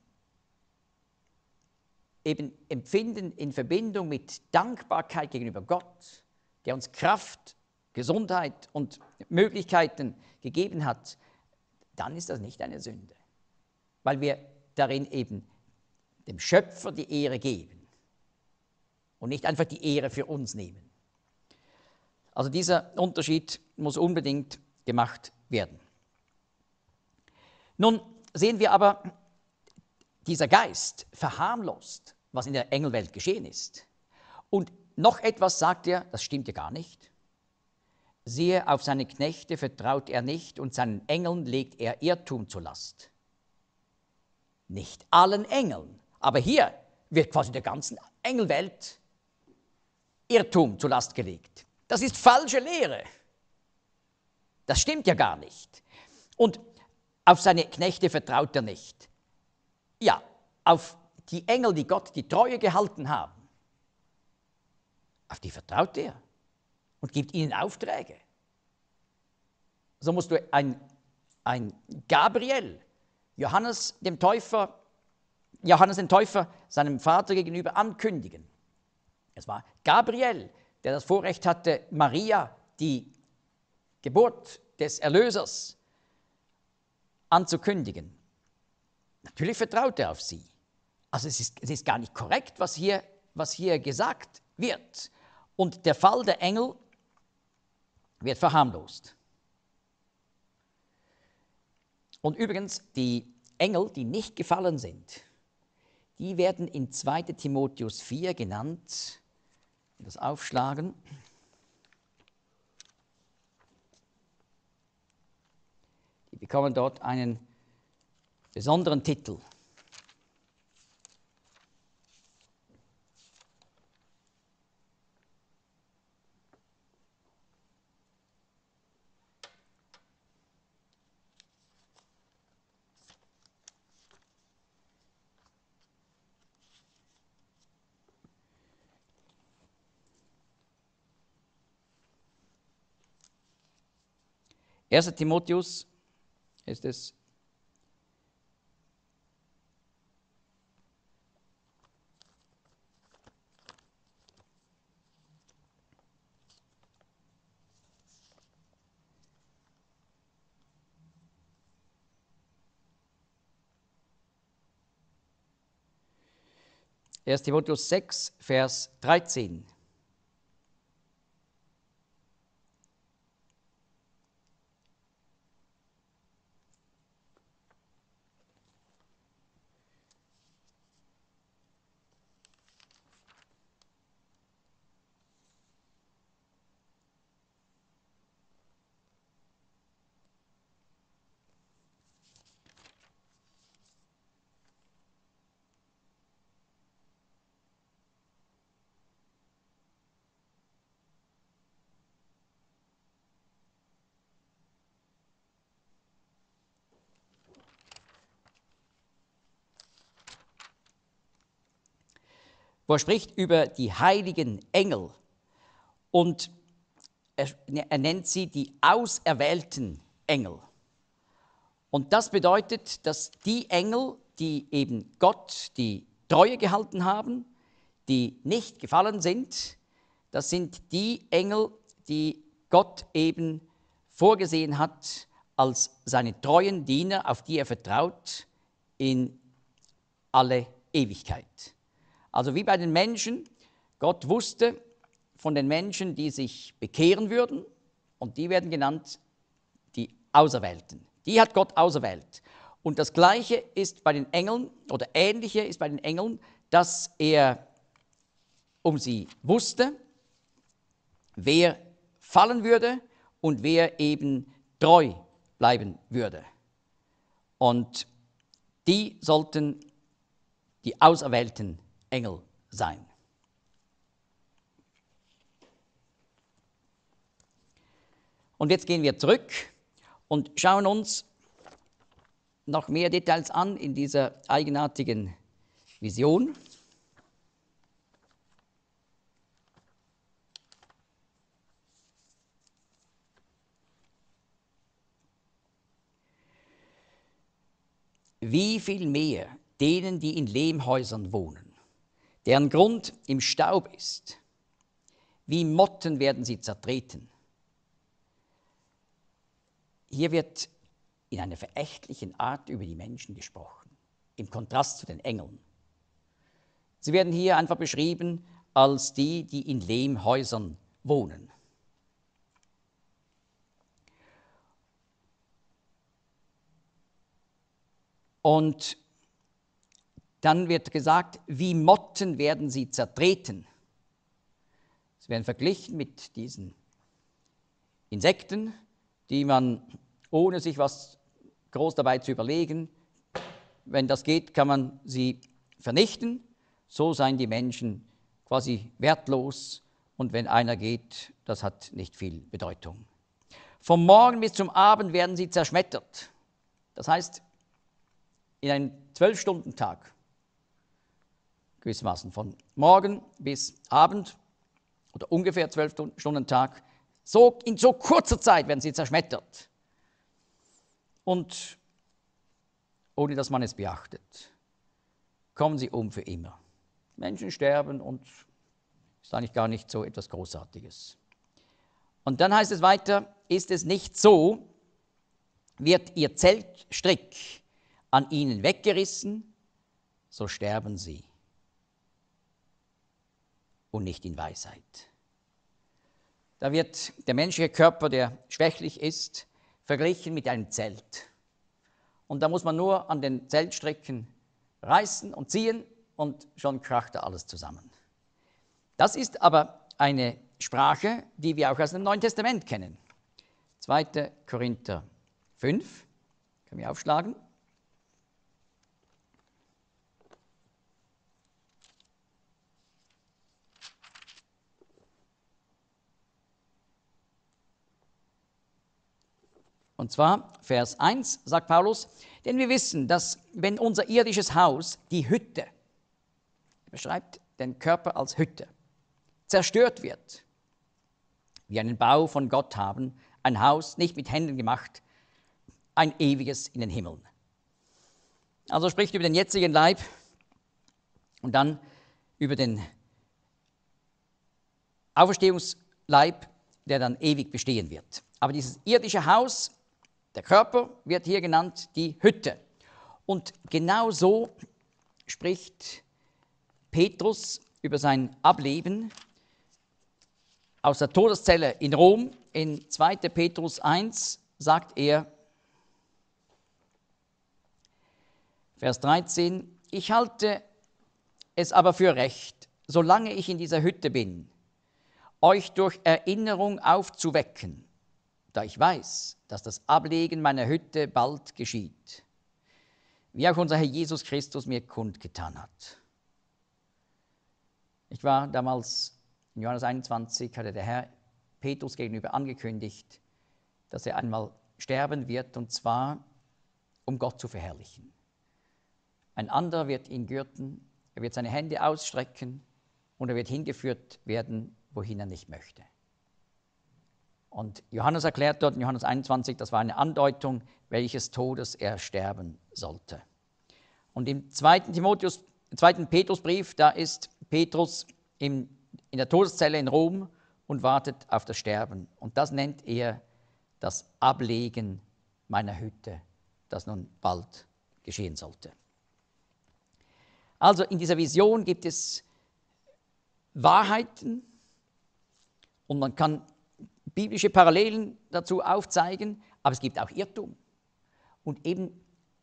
eben empfinden in Verbindung mit Dankbarkeit gegenüber Gott, der uns Kraft, Gesundheit und Möglichkeiten gegeben hat, dann ist das nicht eine Sünde, weil wir darin eben dem Schöpfer die Ehre geben. und nicht einfach die Ehre für uns nehmen. Also dieser Unterschied muss unbedingt gemacht werden. Nun sehen wir aber, dieser Geist verharmlost, was in der Engelwelt geschehen ist. Und noch etwas sagt er, das stimmt ja gar nicht. Siehe, auf seine Knechte vertraut er nicht und seinen Engeln legt er Irrtum zur Last. Nicht allen Engeln, aber hier wird quasi der ganzen Engelwelt Irrtum zur Last gelegt. Das ist falsche Lehre. Das stimmt ja gar nicht. Und auf seine Knechte vertraut er nicht. Ja, auf die Engel, die Gott die Treue gehalten haben, auf die vertraut er und gibt ihnen Aufträge. So musst du ein, ein Gabriel, Johannes dem Täufer, Johannes den Täufer seinem Vater gegenüber ankündigen. Es war Gabriel, der das Vorrecht hatte, Maria, die Geburt des Erlösers, anzukündigen. Natürlich vertraut er auf sie. Also es ist, es ist gar nicht korrekt, was hier, was hier gesagt wird. Und der Fall der Engel wird verharmlost. Und übrigens, die Engel, die nicht gefallen sind, die werden in zweiter Timotheus vier genannt. Das aufschlagen. Die bekommen dort einen besonderen Titel. erster Timotheus ist es. erster Timotheus sechs, Vers dreizehn. Wo er spricht über die heiligen Engel und er, er nennt sie die auserwählten Engel. Und das bedeutet, dass die Engel, die eben Gott die Treue gehalten haben, die nicht gefallen sind, das sind die Engel, die Gott eben vorgesehen hat als seine treuen Diener, auf die er vertraut in alle Ewigkeit. Also wie bei den Menschen, Gott wusste von den Menschen, die sich bekehren würden, und die werden genannt die Auserwählten. Die hat Gott auserwählt. Und das Gleiche ist bei den Engeln, oder Ähnliche ist bei den Engeln, dass er um sie wusste, wer fallen würde und wer eben treu bleiben würde. Und die sollten die auserwählten Engel sein. Und jetzt gehen wir zurück und schauen uns noch mehr Details an in dieser eigenartigen Vision. Wie viel mehr denen, die in Lehmhäusern wohnen, deren Grund im Staub ist, wie Motten werden sie zertreten. Hier wird in einer verächtlichen Art über die Menschen gesprochen, im Kontrast zu den Engeln. Sie werden hier einfach beschrieben als die, die in Lehmhäusern wohnen. Und dann wird gesagt, wie Motten werden sie zertreten. Sie werden verglichen mit diesen Insekten, die man, ohne sich was groß dabei zu überlegen, wenn das geht, kann man sie vernichten. So seien die Menschen quasi wertlos und wenn einer geht, das hat nicht viel Bedeutung. Vom Morgen bis zum Abend werden sie zerschmettert. Das heißt, in einem Zwölf-Stunden-Tag, gewissermaßen von Morgen bis Abend oder ungefähr Zwölf-Stunden-Tag, so, in so kurzer Zeit werden sie zerschmettert. Und ohne dass man es beachtet, kommen sie um für immer. Menschen sterben und ist eigentlich gar nicht so etwas Großartiges. Und dann heißt es weiter, ist es nicht so, wird ihr Zeltstrick an ihnen weggerissen, so sterben sie. Und nicht in Weisheit. Da wird der menschliche Körper, der schwächlich ist, verglichen mit einem Zelt. Und da muss man nur an den Zeltstricken reißen und ziehen und schon kracht da alles zusammen. Das ist aber eine Sprache, die wir auch aus dem Neuen Testament kennen. zweiter Korinther fünf, können wir aufschlagen. Und zwar Vers eins sagt Paulus, denn wir wissen, dass wenn unser irdisches Haus, die Hütte, er beschreibt den Körper als Hütte, zerstört wird, wir einen Bau von Gott haben, ein Haus nicht mit Händen gemacht, ein ewiges in den Himmeln. Also spricht über den jetzigen Leib und dann über den Auferstehungsleib, der dann ewig bestehen wird. Aber dieses irdische Haus, der Körper, wird hier genannt die Hütte. Und genau so spricht Petrus über sein Ableben aus der Todeszelle in Rom. In zweiter Petrus eins sagt er, Vers dreizehn, ich halte es aber für recht, solange ich in dieser Hütte bin, euch durch Erinnerung aufzuwecken, da ich weiß, dass das Ablegen meiner Hütte bald geschieht, wie auch unser Herr Jesus Christus mir kundgetan hat. Ich war damals in Johannes einundzwanzig, hatte der Herr Petrus gegenüber angekündigt, dass er einmal sterben wird, und zwar, um Gott zu verherrlichen. Ein anderer wird ihn gürten, er wird seine Hände ausstrecken und er wird hingeführt werden, wohin er nicht möchte. Und Johannes erklärt dort in Johannes einundzwanzig, das war eine Andeutung, welches Todes er sterben sollte. Und im zweiten Timotheus, im zweiten Petrusbrief, da ist Petrus im, in der Todeszelle in Rom und wartet auf das Sterben. Und das nennt er das Ablegen meiner Hütte, das nun bald geschehen sollte. Also in dieser Vision gibt es Wahrheiten und man kann biblische Parallelen dazu aufzeigen, aber es gibt auch Irrtum. Und eben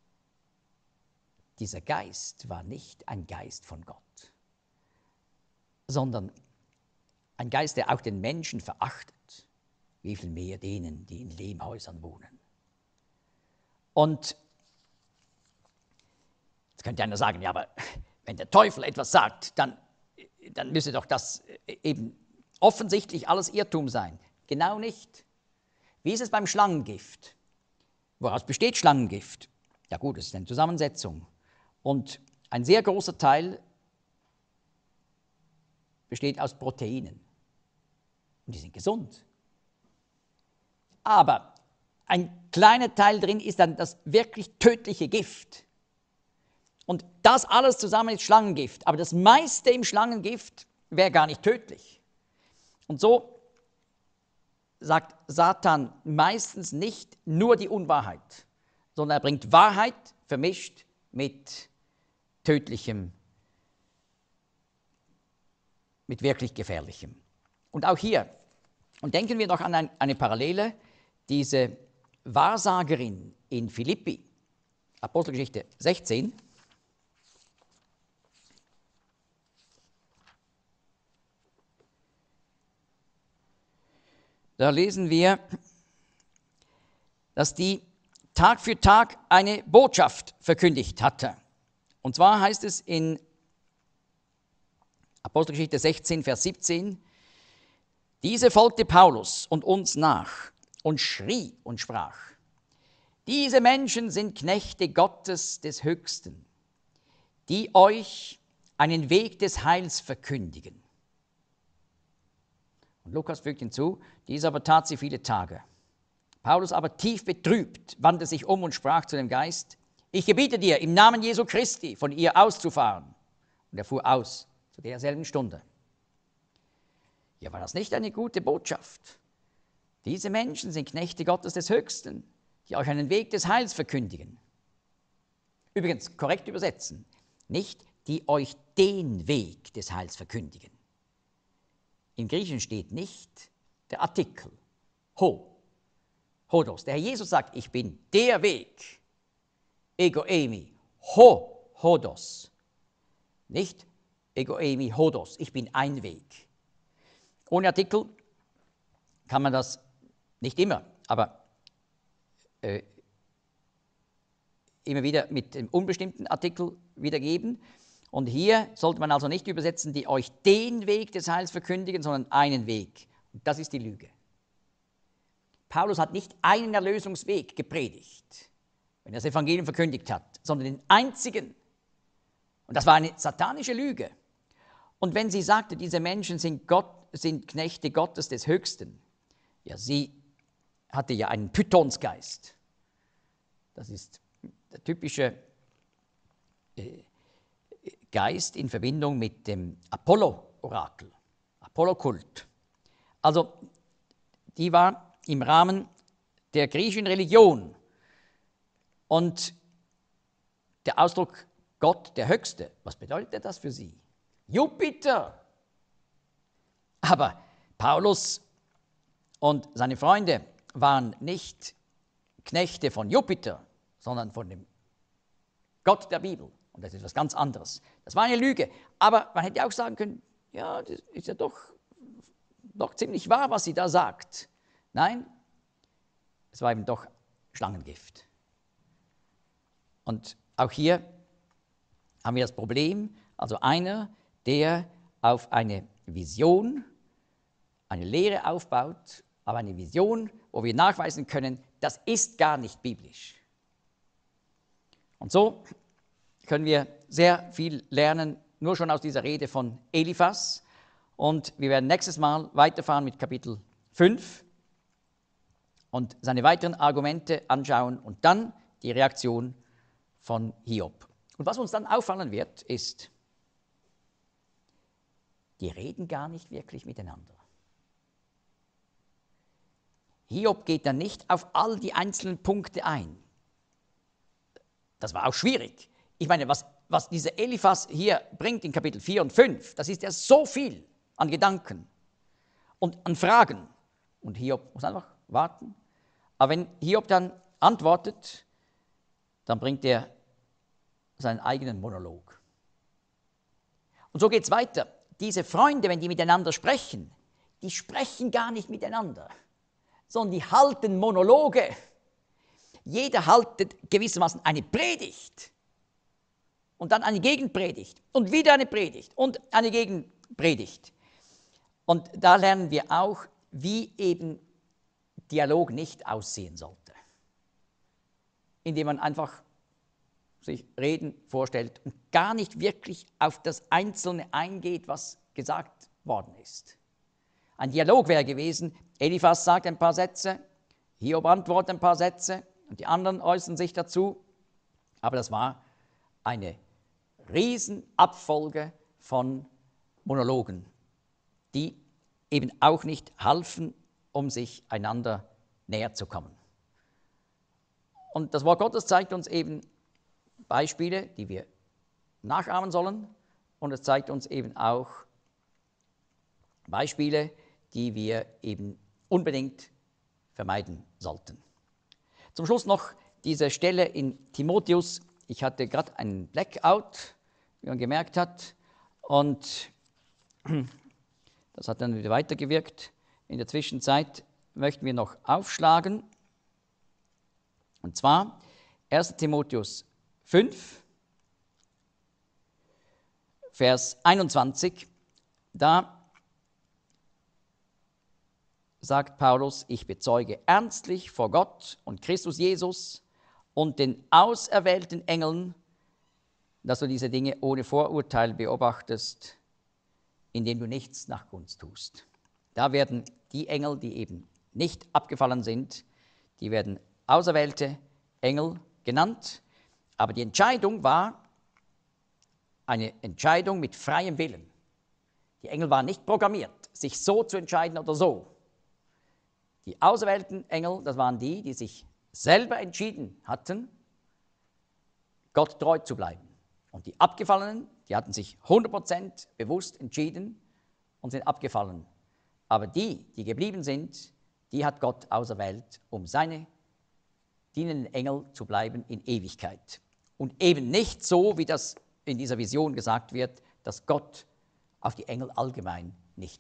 dieser Geist war nicht ein Geist von Gott, sondern ein Geist, der auch den Menschen verachtet, wie viel mehr denen, die in Lehmhäusern wohnen. Und jetzt könnte einer sagen, ja, aber wenn der Teufel etwas sagt, dann, dann müsse doch das eben offensichtlich alles Irrtum sein. Genau nicht. Wie ist es beim Schlangengift? Woraus besteht Schlangengift? Ja gut, es ist eine Zusammensetzung. Und ein sehr großer Teil besteht aus Proteinen. Und die sind gesund. Aber ein kleiner Teil drin ist dann das wirklich tödliche Gift. Und das alles zusammen ist Schlangengift. Aber das meiste im Schlangengift wäre gar nicht tödlich. Und so sagt Satan meistens nicht nur die Unwahrheit, sondern er bringt Wahrheit vermischt mit tödlichem mit wirklich Gefährlichem. Und auch hier, und denken wir noch an ein, eine Parallele, diese Wahrsagerin in Philippi, Apostelgeschichte sechzehn. Da lesen wir, dass die Tag für Tag eine Botschaft verkündigt hatte. Und zwar heißt es in Apostelgeschichte sechzehn, Vers siebzehn, diese folgte Paulus und uns nach und schrie und sprach, diese Menschen sind Knechte Gottes des Höchsten, die euch einen Weg des Heils verkündigen. Und Lukas fügt hinzu, dies aber tat sie viele Tage. Paulus aber tief betrübt wandte sich um und sprach zu dem Geist, ich gebiete dir im Namen Jesu Christi von ihr auszufahren. Und er fuhr aus zu derselben Stunde. Ja, war das nicht eine gute Botschaft? Diese Menschen sind Knechte Gottes des Höchsten, die euch einen Weg des Heils verkündigen. Übrigens, korrekt übersetzen, nicht die euch den Weg des Heils verkündigen. Im Griechischen steht nicht der Artikel, ho, hodos. Der Herr Jesus sagt, ich bin der Weg, ego eimi, ho, hodos. Nicht ego eimi, hodos, ich bin ein Weg. Ohne Artikel kann man das nicht immer, aber äh, immer wieder mit dem unbestimmten Artikel wiedergeben. Und hier sollte man also nicht übersetzen, die euch den Weg des Heils verkündigen, sondern einen Weg. Und das ist die Lüge. Paulus hat nicht einen Erlösungsweg gepredigt, wenn er das Evangelium verkündigt hat, sondern den einzigen. Und das war eine satanische Lüge. Und wenn sie sagte, diese Menschen sind, Gott, sind Knechte Gottes des Höchsten, ja, sie hatte ja einen Pythonsgeist. Das ist der typische äh, Geist in Verbindung mit dem Apollo-Orakel, Apollo-Kult. Also, die war im Rahmen der griechischen Religion. Und der Ausdruck Gott, der Höchste, was bedeutet das für sie? Jupiter! Aber Paulus und seine Freunde waren nicht Knechte von Jupiter, sondern von dem Gott der Bibel. Und das ist etwas ganz anderes. Das war eine Lüge. Aber man hätte auch sagen können, ja, das ist ja doch, doch ziemlich wahr, was sie da sagt. Nein, es war eben doch Schlangengift. Und auch hier haben wir das Problem, also einer, der auf eine Vision, eine Lehre aufbaut, aber eine Vision, wo wir nachweisen können, das ist gar nicht biblisch. Und so können wir sehr viel lernen, nur schon aus dieser Rede von Eliphas. Und wir werden nächstes Mal weiterfahren mit Kapitel fünf und seine weiteren Argumente anschauen und dann die Reaktion von Hiob. Und was uns dann auffallen wird, ist, die reden gar nicht wirklich miteinander. Hiob geht dann nicht auf all die einzelnen Punkte ein. Das war auch schwierig. Ich meine, was, was dieser Eliphas hier bringt in Kapitel vier und fünf, das ist ja so viel an Gedanken und an Fragen. Und Hiob muss einfach warten. Aber wenn Hiob dann antwortet, dann bringt er seinen eigenen Monolog. Und so geht es weiter. Diese Freunde, wenn die miteinander sprechen, die sprechen gar nicht miteinander, sondern die halten Monologe. Jeder haltet gewissermaßen eine Predigt und dann eine Gegenpredigt und wieder eine Predigt und eine Gegenpredigt. Und da lernen wir auch, wie eben Dialog nicht aussehen sollte, indem man einfach sich Reden vorstellt und gar nicht wirklich auf das Einzelne eingeht, was gesagt worden ist. Ein Dialog wäre gewesen, Eliphas sagt ein paar Sätze, Hiob antwortet ein paar Sätze und die anderen äußern sich dazu. Aber das war eine Riesenabfolge von Monologen, die eben auch nicht halfen, um sich einander näher zu kommen. Und das Wort Gottes zeigt uns eben Beispiele, die wir nachahmen sollen, und es zeigt uns eben auch Beispiele, die wir eben unbedingt vermeiden sollten. Zum Schluss noch diese Stelle in Timotheus. Ich hatte gerade einen Blackout, wie man gemerkt hat, und das hat dann wieder weitergewirkt. In der Zwischenzeit möchten wir noch aufschlagen, und zwar erster Timotheus fünf, Vers einundzwanzig. Da sagt Paulus: Ich bezeuge ernstlich vor Gott und Christus Jesus und den auserwählten Engeln, dass du diese Dinge ohne Vorurteil beobachtest, indem du nichts nach Gunst tust. Da werden die Engel, die eben nicht abgefallen sind, die werden auserwählte Engel genannt. Aber die Entscheidung war eine Entscheidung mit freiem Willen. Die Engel waren nicht programmiert, sich so zu entscheiden oder so. Die auserwählten Engel, das waren die, die sich selber entschieden hatten, Gott treu zu bleiben. Und die Abgefallenen, die hatten sich hundert Prozent bewusst entschieden und sind abgefallen. Aber die, die geblieben sind, die hat Gott auserwählt, um seine dienenden Engel zu bleiben in Ewigkeit. Und eben nicht so, wie das in dieser Vision gesagt wird, dass Gott auf die Engel allgemein nicht